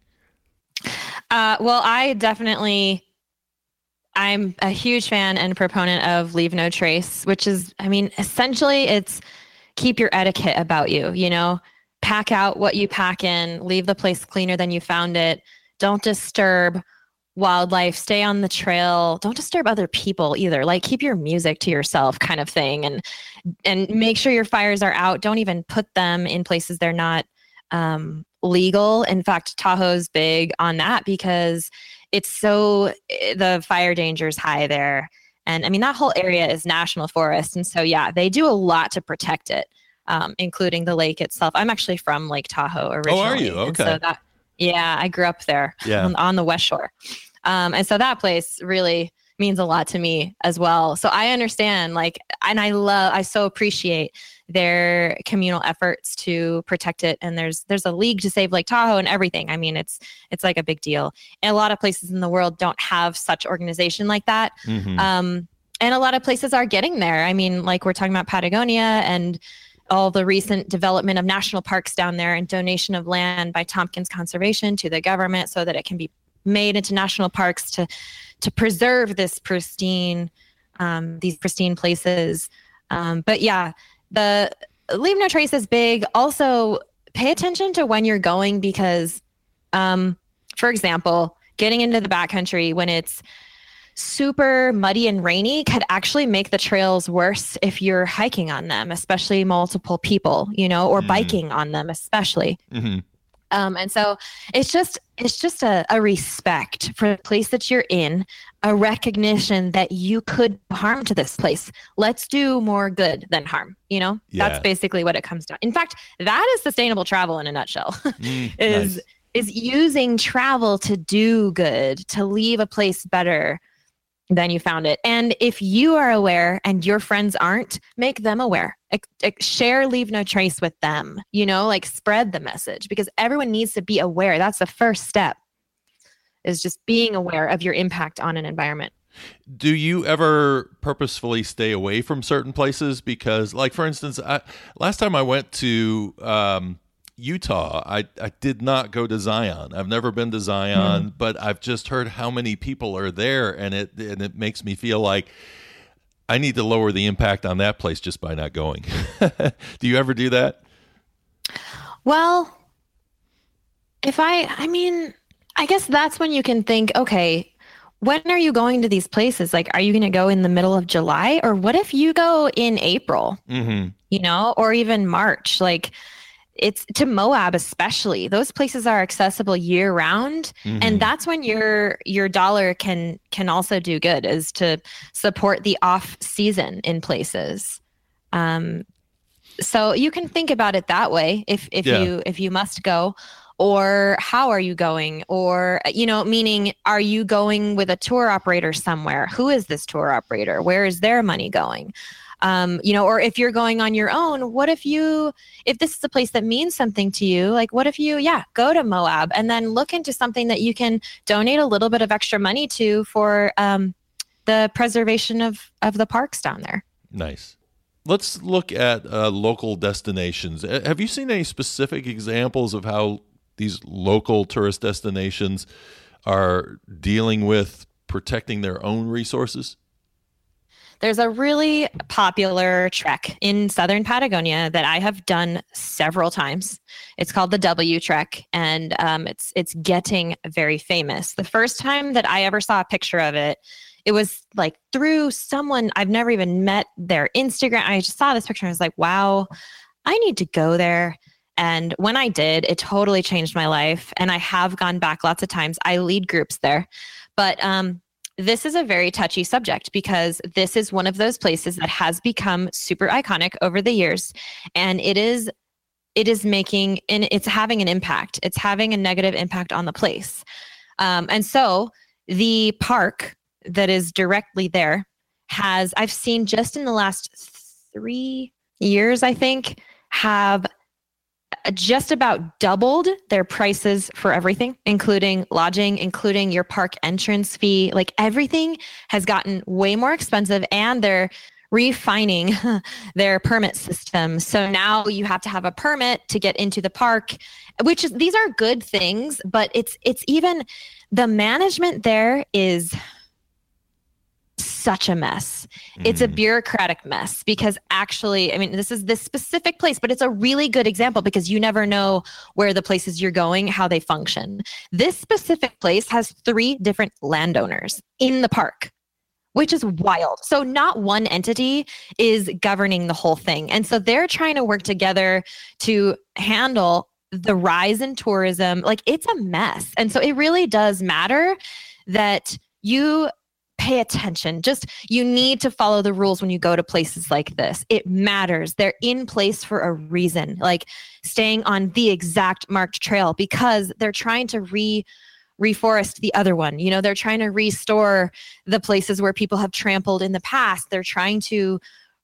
Uh, well, I definitely, I'm a huge fan and proponent of leave no trace, which is, I mean, essentially it's keep your etiquette about you, you know, pack out what you pack in, leave the place cleaner than you found it. Don't disturb wildlife, stay on the trail. Don't disturb other people either. Like keep your music to yourself kind of thing. And, and make sure your fires are out. Don't even put them in places they're not um, legal. In fact, Tahoe's big on that because it's so, the fire danger is high there. And I mean, that whole area is national forest. And so, yeah, they do a lot to protect it, um, including the lake itself. I'm actually from Lake Tahoe originally. Oh, are you? And Okay. so that, yeah, I grew up there Yeah. on, on the West Shore. Um, and so that place really means a lot to me as well. So I understand, like, and I love, I so appreciate their communal efforts to protect it. And there's, there's a league to save Lake Tahoe and everything. I mean, it's, it's like a big deal. And a lot of places in the world don't have such organization like that. Mhm. Um, and a lot of places are getting there. I mean, like we're talking about Patagonia and all the recent development of national parks down there and donation of land by Tompkins Conservation to the government so that it can be made into national parks to to preserve this pristine, um, these pristine places. Um, but yeah, the leave no trace is big. Also, pay attention to when you're going because, um, for example, getting into the backcountry when it's super muddy and rainy could actually make the trails worse if you're hiking on them, especially multiple people, you know, or Mhm. biking on them, especially. Mhm. Um, and so it's just it's just a, a respect for the place that you're in, a recognition that you could do harm to this place. Let's do more good than harm. You know, Yeah. that's basically what it comes down. In fact, that is sustainable travel in a nutshell. Mm, is nice. is using travel to do good, to leave a place better than you found it. And if you are aware and your friends aren't, make them aware. Ex- ex- share leave no trace with them, you know, like spread the message because everyone needs to be aware. That's the first step is just being aware of your impact on an environment. Do you ever purposefully stay away from certain places? Because, like, for instance, I, last time I went to um, Utah, I, I did not go to Zion. I've never been to Zion, but I've just heard how many people are there, and it and it makes me feel like I need to lower the impact on that place just by not going. Do you ever do that? Well, if I, I mean, I guess that's when you can think, okay, when are you going to these places? Like, are you going to go in the middle of July? Or what if you go in April, Mm-hmm. you know, or even March? Like, it's to Moab, especially. Those places are accessible year round. Mhm. And that's when your your dollar can can also do good, is to support the off season in places. Um, so you can think about it that way if if Yeah. you if you must go. Or how are you going? Or, you know, meaning, are you going with a tour operator somewhere? Who is this tour operator? Where is their money going? Um, you know, or if you're going on your own, what if you, if this is a place that means something to you, like what if you, yeah, go to Moab and then look into something that you can donate a little bit of extra money to for um, the preservation of, of the parks down there. Nice. Let's look at uh, local destinations. Uh, Have you seen any specific examples of how these local tourist destinations are dealing with protecting their own resources? There's a really popular trek in southern Patagonia that I have done several times. It's called the W Trek, and um, it's it's getting very famous. The first time that I ever saw a picture of it, it was like through someone I've never even met, their Instagram. I just saw this picture and I was like, wow, I need to go there. And when I did, it totally changed my life. And I have gone back lots of times. I lead groups there. But um, this is a very touchy subject because this is one of those places that has become super iconic over the years. And it is, it is making, and it's having an impact. It's having a negative impact on the place. Um, and so the park that is directly there has, I've seen just in the last three years, I think, have just about doubled their prices for everything, including lodging, including your park entrance fee. Like everything has gotten way more expensive, and they're refining their permit system. So now you have to have a permit to get into the park, which is, these are good things, but it's, it's even the management there is such a mess. Mm. It's a bureaucratic mess because actually, I mean, this is this specific place, but it's a really good example because you never know where the places you're going, how they function. This specific place has three different landowners in the park, which is wild. So not one entity is governing the whole thing. And so they're trying to work together to handle the rise in tourism. Like it's a mess. And so it really does matter that you pay attention. Just, you need to follow the rules when you go to places like this. It matters. They're in place for a reason, like staying on the exact marked trail because they're trying to re reforest the other one. You know, they're trying to restore the places where people have trampled in the past. They're trying to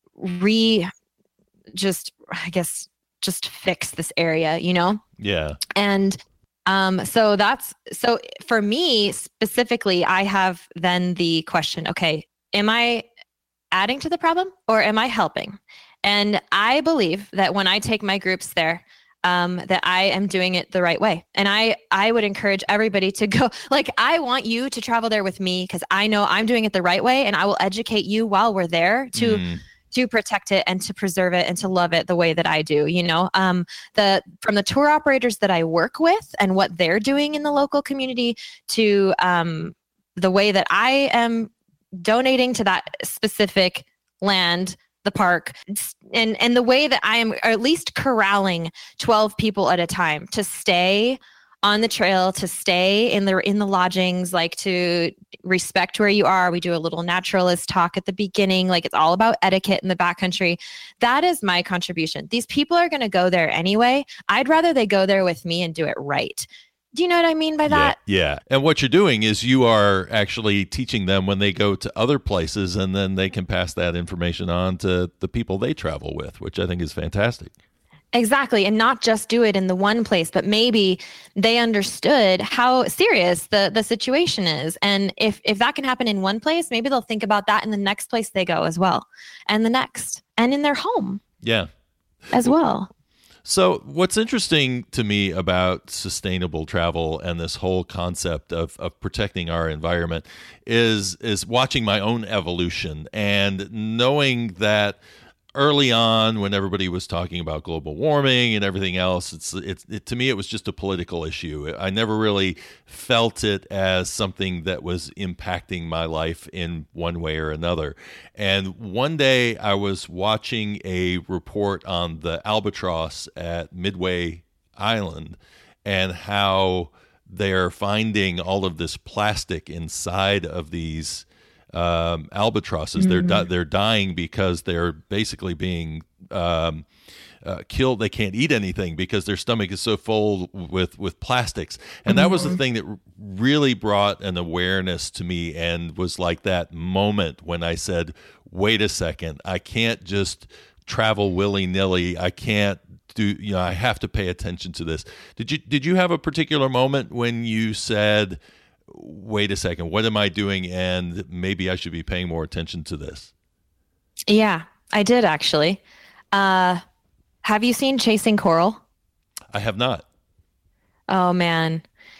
re just, I guess, just fix this area, you know? Yeah. And Um, so that's, so for me specifically, I have then the question, okay, am I adding to the problem or am I helping? And I believe that when I take my groups there, um, that I am doing it the right way. And I, I would encourage everybody to go, like, I want you to travel there with me because I know I'm doing it the right way, and I will educate you while we're there to mm. to protect it and to preserve it and to love it the way that I do, you know, um, the, from the tour operators that I work with and what they're doing in the local community to um, the way that I am donating to that specific land, the park, and, and the way that I am, or at least corralling twelve people at a time to stay on the trail, to stay in the in the lodgings, like to respect where you are. We do a little naturalist talk at the beginning, like it's all about etiquette in the backcountry. That is my contribution. These people are going to go there anyway. I'd rather they go there with me and do it right. Do you know what I mean by that? Yeah, yeah. And what you're doing is you are actually teaching them when they go to other places, and then they can pass that information on to the people they travel with, which I think is fantastic. Exactly. And not just do it in the one place, but maybe they understood how serious the, the situation is. And if, if that can happen in one place, maybe they'll think about that in the next place they go as well. And the next, and in their home. Yeah. As well. So what's interesting to me about sustainable travel and this whole concept of, of protecting our environment is, is watching my own evolution and knowing that early on, when everybody was talking about global warming and everything else, it's it's it, to me it was just a political issue. I never really felt it as something that was impacting my life in one way or another. And one day I was watching a report on the albatross at Midway Island and how they're finding all of this plastic inside of these Um, albatrosses. Mm-hmm. They're di- they're dying because they're basically being um, uh, killed. They can't eat anything because their stomach is so full with with plastics. And mm-hmm. that was the thing that r- really brought an awareness to me, and was like that moment when I said, "Wait a second! I can't just travel willy nilly. I can't do. You know, I have to pay attention to this." Did you did you have a particular moment when you said, wait a second, what am I doing? And maybe I should be paying more attention to this? Yeah, I did actually. Uh, have you seen Chasing Coral? I have not. Oh man.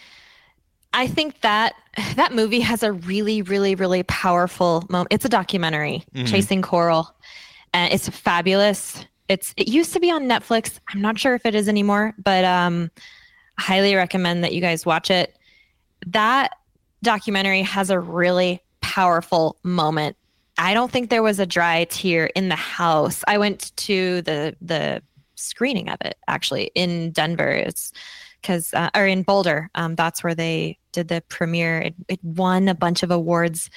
I think that that movie has a really, really, really powerful moment. It's a documentary, mm-hmm. Chasing Coral. And it's fabulous. It's, it used to be on Netflix. I'm not sure if it is anymore, but um, I highly recommend that you guys watch it. That documentary has a really powerful moment. I don't think there was a dry tear in the house. I went to the the screening of it actually in Denver. It's because uh, or in Boulder, um, that's where they did the premiere. It, it won a bunch of awards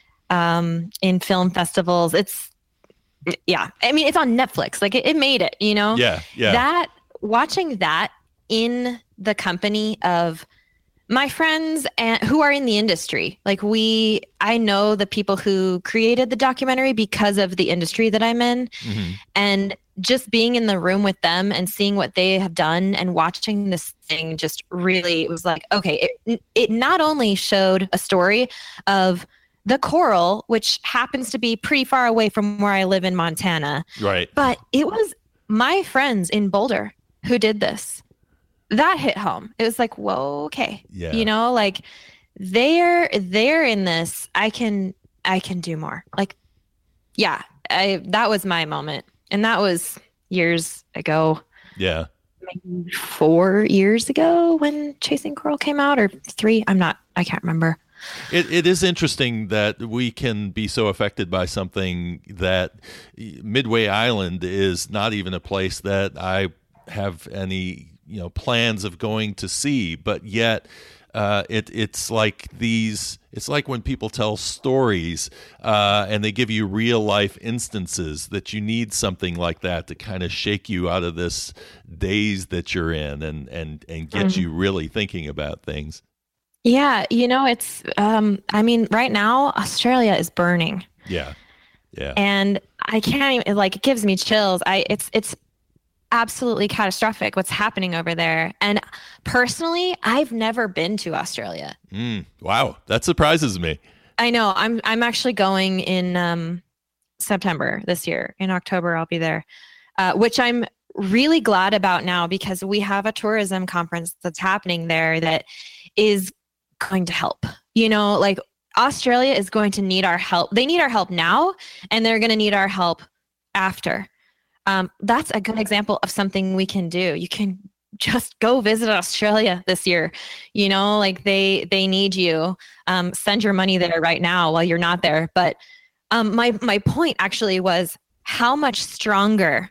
um, in film festivals. It's yeah, I mean, it's on Netflix. Like it, it made it, you know. Yeah, yeah. That watching that in the company of my friends and who are in the industry, like we, I know the people who created the documentary because of the industry that I'm in, mm-hmm. and just being in the room with them and seeing what they have done and watching this thing just really, it was like, okay, it, it not only showed a story of the coral, which happens to be pretty far away from where I live in Montana, right? But it was my friends in Boulder who did this. That hit home. It was like, whoa, okay. Yeah. You know, like they're they're in this. I can I can do more. Like, yeah, I that was my moment. And that was years ago. Yeah. Maybe four years ago when Chasing Coral came out, or three. I'm not, I can't remember. It it is interesting that we can be so affected by something that Midway Island is not even a place that I have any you know plans of going to see, but yet uh, it it's like these it's like when people tell stories uh, and they give you real life instances that you need something like that to kind of shake you out of this daze that you're in and and and get mm-hmm. you really thinking about things. Yeah, you know, it's um I mean right now Australia is burning. Yeah. Yeah. And I can't even, like, it gives me chills. I it's it's absolutely catastrophic what's happening over there. And personally, I've never been to Australia. Mm, wow, that surprises me. I know. I'm I'm actually going in um, September this year. In October, I'll be there, uh, which I'm really glad about now because we have a tourism conference that's happening there that is going to help. You know, like Australia is going to need our help. They need our help now, and they're going to need our help after. Um, that's a good example of something we can do. You can just go visit Australia this year. You know, like they they need you. Um, send your money there right now while you're not there. But um, my my point actually was how much stronger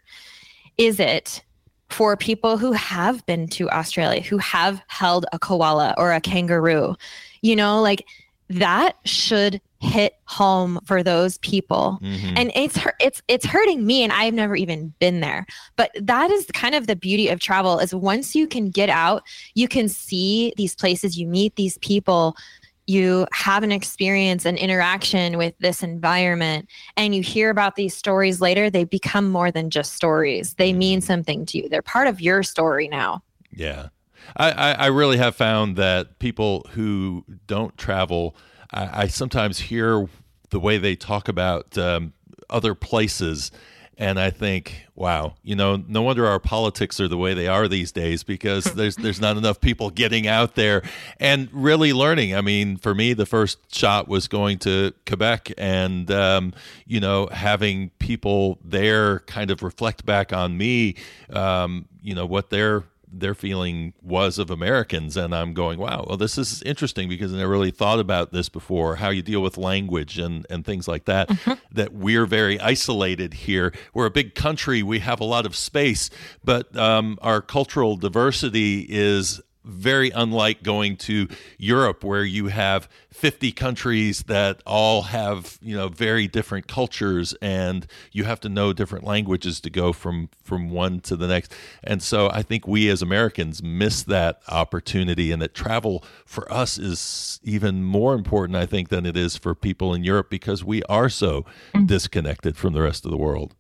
is it for people who have been to Australia, who have held a koala or a kangaroo? You know, like that should hit home for those people. Mm-hmm. And it's it's it's hurting me, and I've never even been there. But that is kind of the beauty of travel, is once you can get out, you can see these places, you meet these people, you have an experience, an interaction with this environment, and you hear about these stories later. They become more than just stories. They mean something to you. They're part of your story now. Yeah. I, I, I really have found that people who don't travel, I, I sometimes hear the way they talk about um, other places, and I think, wow, you know, no wonder our politics are the way they are these days, because there's there's not enough people getting out there and really learning. I mean, for me, the first shot was going to Quebec and, um, you know, having people there kind of reflect back on me, um, you know, what they're their feeling was of Americans. And I'm going, wow, well, this is interesting because I never really thought about this before, how you deal with language and, and things like that, mm-hmm. that we're very isolated here. We're a big country. We have a lot of space, but um, our cultural diversity is very unlike going to Europe, where you have fifty countries that all have, you know, very different cultures, and you have to know different languages to go from from one to the next. And so I think we as Americans miss that opportunity, and that travel for us is even more important, I think, than it is for people in Europe, because we are so mm-hmm. disconnected from the rest of the world.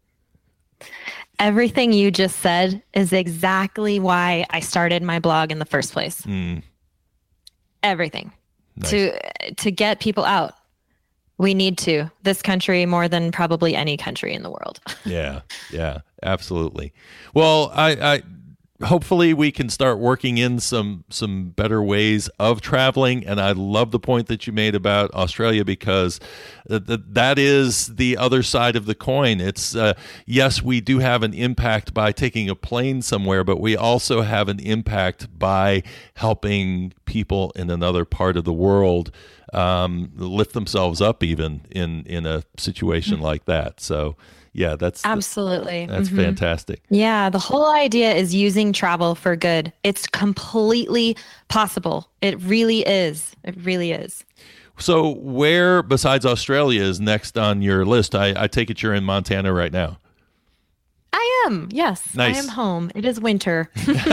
Everything you just said is exactly why I started my blog in the first place. Mm. Everything. Nice. To to get people out. We need to. This country more than probably any country in the world. Yeah, yeah, absolutely. Well, I, I hopefully we can start working in some some better ways of traveling. And I love the point that you made about Australia, because th- th- that is the other side of the coin. It's uh, yes, we do have an impact by taking a plane somewhere, but we also have an impact by helping people in another part of the world um, lift themselves up even in in a situation mm-hmm. like that. So yeah, that's absolutely that's mm-hmm. fantastic. Yeah, the whole idea is using travel for good. It's completely possible. It really is. It really is. So where besides Australia is next on your list? I, I take it you're in Montana right now. I am. Yes. Nice. I am home. It is winter.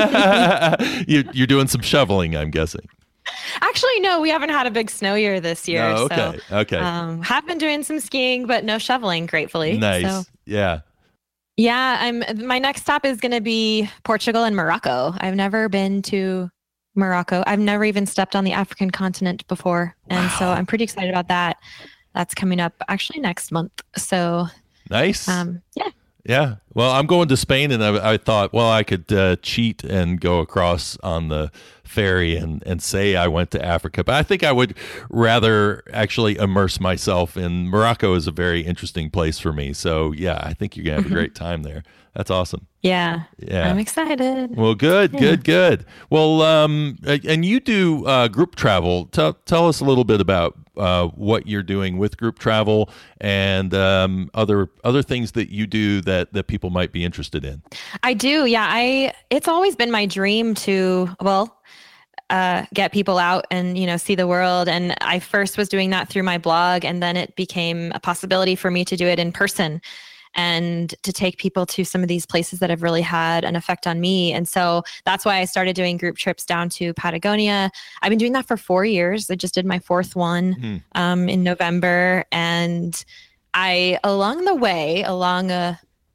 you, you're doing some shoveling, I'm guessing. Actually, no, we haven't had a big snow year this year. Oh, okay. So, okay. Um, have been doing some skiing, but no shoveling, gratefully. Nice. So, yeah. Yeah. I'm. My next stop is going to be Portugal and Morocco. I've never been to Morocco. I've never even stepped on the African continent before. And wow. so I'm pretty excited about that. That's coming up actually next month. So nice. Um, yeah. Yeah. Well, I'm going to Spain, and I, I thought, well, I could uh, cheat and go across on the ferry and, and say I went to Africa. But I think I would rather actually immerse myself in Morocco. Is a very interesting place for me. So, yeah, I think you're going to have a great time there. That's awesome. Yeah. Yeah. I'm excited. Well, good, yeah. good, good. Well, um, and you do uh, group travel. Tell tell us a little bit about uh, what you're doing with group travel and um, other other things that you do that that people might be interested in. I do. Yeah. I. It's always been my dream to, well, uh, get people out and, you know, see the world. And I first was doing that through my blog, and then it became a possibility for me to do it in person and to take people to some of these places that have really had an effect on me. And so that's why I started doing group trips down to Patagonia. I've been doing that for four years. I just did my fourth one mm. um, in November. And I, along the way, along uh,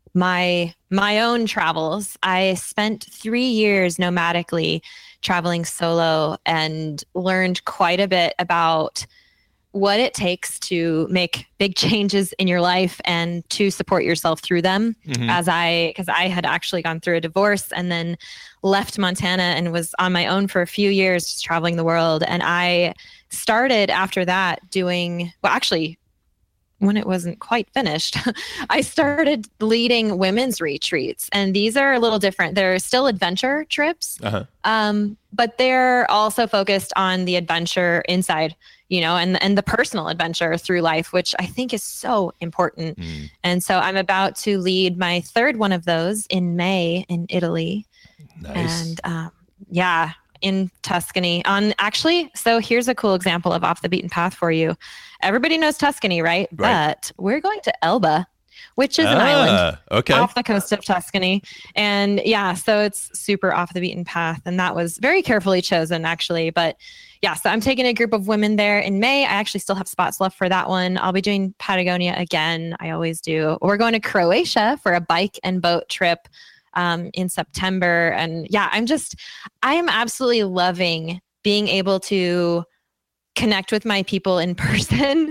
my my own travels, I spent three years nomadically traveling solo and learned quite a bit about what it takes to make big changes in your life and to support yourself through them. Mm-hmm. As I, because I had actually gone through a divorce and then left Montana and was on my own for a few years, just traveling the world. And I started after that doing, well, actually, when it wasn't quite finished, I started leading women's retreats. And these are a little different. They're still adventure trips, uh-huh. um, but they're also focused on the adventure inside, you know, and, and the personal adventure through life, which I think is so important. Mm. And so I'm about to lead my third one of those in May in Italy. Nice. And um, yeah, in Tuscany on actually, so here's a cool example of off the beaten path for you. Everybody knows Tuscany, right? right. But we're going to Elba, which is ah, an island okay. off the coast of Tuscany. And yeah, so it's super off the beaten path. And that was very carefully chosen, actually. But yeah, so I'm taking a group of women there in May. I actually still have spots left for that one. I'll be doing Patagonia again. I always do. We're going to Croatia for a bike and boat trip um, in September. And yeah, I'm just, I am absolutely loving being able to connect with my people in person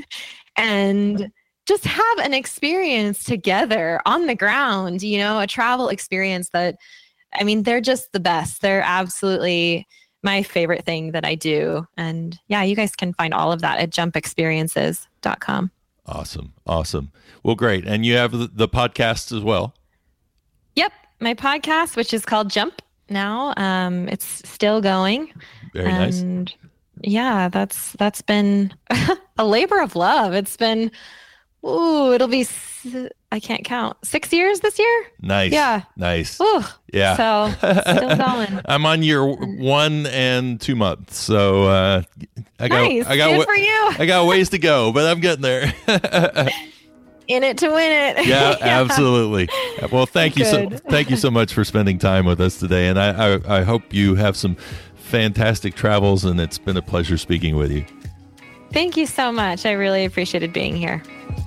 and just have an experience together on the ground, you know, a travel experience that, I mean, they're just the best. They're absolutely my favorite thing that I do. And yeah, you guys can find all of that at jump experiences dot com. Awesome. Awesome. Well, great. And you have the, the podcast as well. Yep. My podcast, which is called Jump now. Um, it's still going. Very and nice. Yeah, that's, that's been a labor of love. It's been, ooh, it'll be, I can't count, six years this year. Nice. Yeah. Nice. Ooh. Yeah. So still going. I'm on year one and two months. So uh, I got, nice. I got, Good for you. I got ways to go, but I'm getting there. In it to win it. Yeah, yeah. Absolutely. Well, thank you so, thank you so much for spending time with us today. And I, I, I hope you have some fantastic travels, and it's been a pleasure speaking with you. Thank you so much. I really appreciated being here.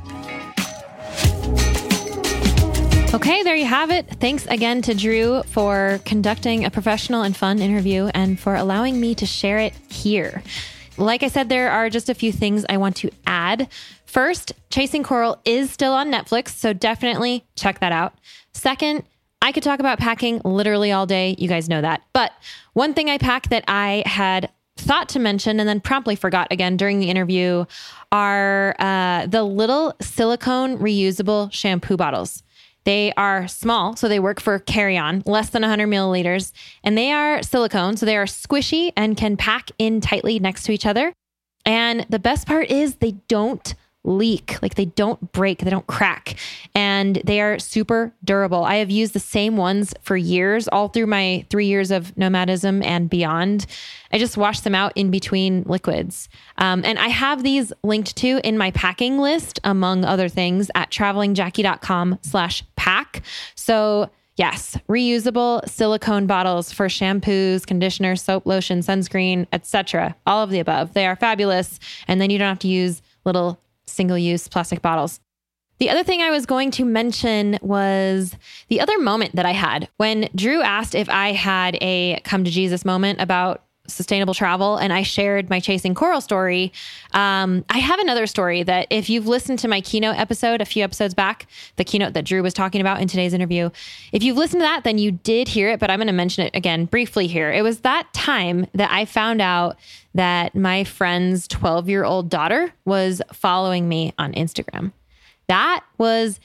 Okay, there you have it. Thanks again to Drew for conducting a professional and fun interview and for allowing me to share it here. Like I said, there are just a few things I want to add. First, Chasing Coral is still on Netflix, so definitely check that out. Second, I could talk about packing literally all day. You guys know that. But one thing I pack that I had thought to mention and then promptly forgot again during the interview are uh, the little silicone reusable shampoo bottles. They are small, so they work for carry-on, less than one hundred milliliters, and they are silicone, so they are squishy and can pack in tightly next to each other. And the best part is they don't leak, like they don't break, they don't crack, and they are super durable. I have used the same ones for years, all through my three years of nomadism and beyond. I just wash them out in between liquids. Um, and I have these linked to in my packing list, among other things, at travelingjackie.com slash pack. So yes, reusable silicone bottles for shampoos, conditioner, soap, lotion, sunscreen, et cetera. All of the above. They are fabulous. And then you don't have to use little single-use plastic bottles. The other thing I was going to mention was the other moment that I had when Drew asked if I had a come to Jesus moment about sustainable travel, and I shared my Chasing Coral story. Um, I have another story that if you've listened to my keynote episode a few episodes back, the keynote that Drew was talking about in today's interview, if you've listened to that, then you did hear it, but I'm going to mention it again briefly here. It was that time that I found out that my friend's twelve-year-old daughter was following me on Instagram. That was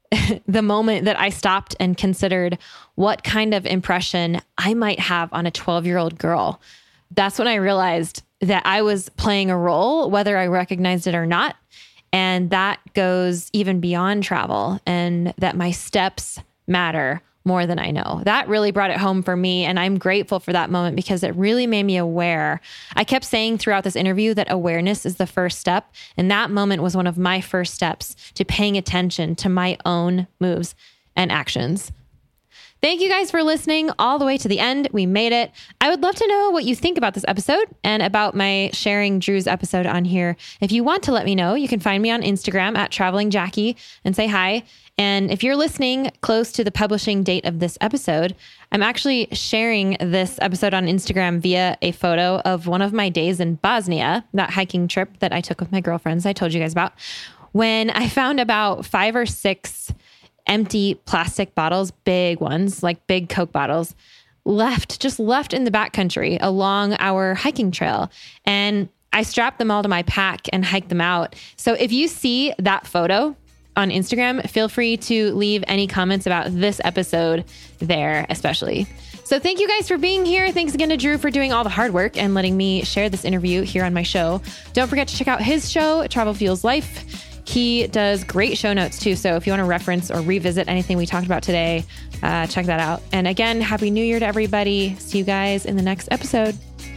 the moment that I stopped and considered what kind of impression I might have on a twelve-year-old girl. That's when I realized that I was playing a role, whether I recognized it or not. And that goes even beyond travel, and that my steps matter more than I know. That really brought it home for me. And I'm grateful for that moment because it really made me aware. I kept saying throughout this interview that awareness is the first step. And that moment was one of my first steps to paying attention to my own moves and actions. Thank you guys for listening all the way to the end. We made it. I would love to know what you think about this episode and about my sharing Drew's episode on here. If you want to let me know, you can find me on Instagram at Traveling Jackie and say hi. And if you're listening close to the publishing date of this episode, I'm actually sharing this episode on Instagram via a photo of one of my days in Bosnia, that hiking trip that I took with my girlfriends I told you guys about, when I found about five or six empty plastic bottles, big ones, like big Coke bottles, left, just left in the backcountry along our hiking trail. And I strapped them all to my pack and hiked them out. So if you see that photo on Instagram, feel free to leave any comments about this episode there, especially. So thank you guys for being here. Thanks again to Drew for doing all the hard work and letting me share this interview here on my show. Don't forget to check out his show, Travel Fuels Life. He does great show notes too. So if you want to reference or revisit anything we talked about today, uh, check that out. And again, Happy New Year to everybody. See you guys in the next episode.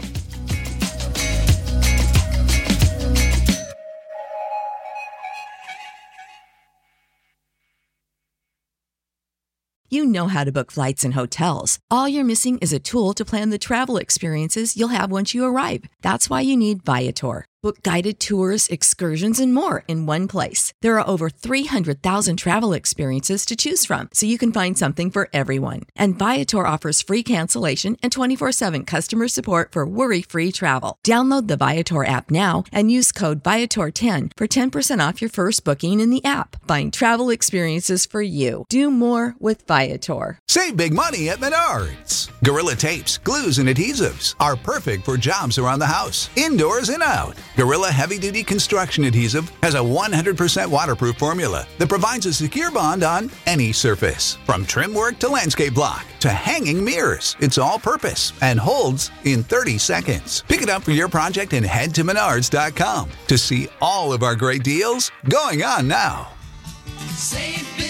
You know how to book flights and hotels. All you're missing is a tool to plan the travel experiences you'll have once you arrive. That's why you need Viator. Book guided tours, excursions, and more in one place. There are over three hundred thousand travel experiences to choose from, so you can find something for everyone. And Viator offers free cancellation and twenty-four seven customer support for worry-free travel. Download the Viator app now and use code Viator ten for ten percent off your first booking in the app. Find travel experiences for you. Do more with Viator. Save big money at Menards. Gorilla tapes, glues, and adhesives are perfect for jobs around the house, indoors and out. Gorilla Heavy Duty Construction Adhesive has a one hundred percent waterproof formula that provides a secure bond on any surface. From trim work to landscape block to hanging mirrors, it's all purpose and holds in thirty seconds. Pick it up for your project and head to menards dot com to see all of our great deals going on now. Save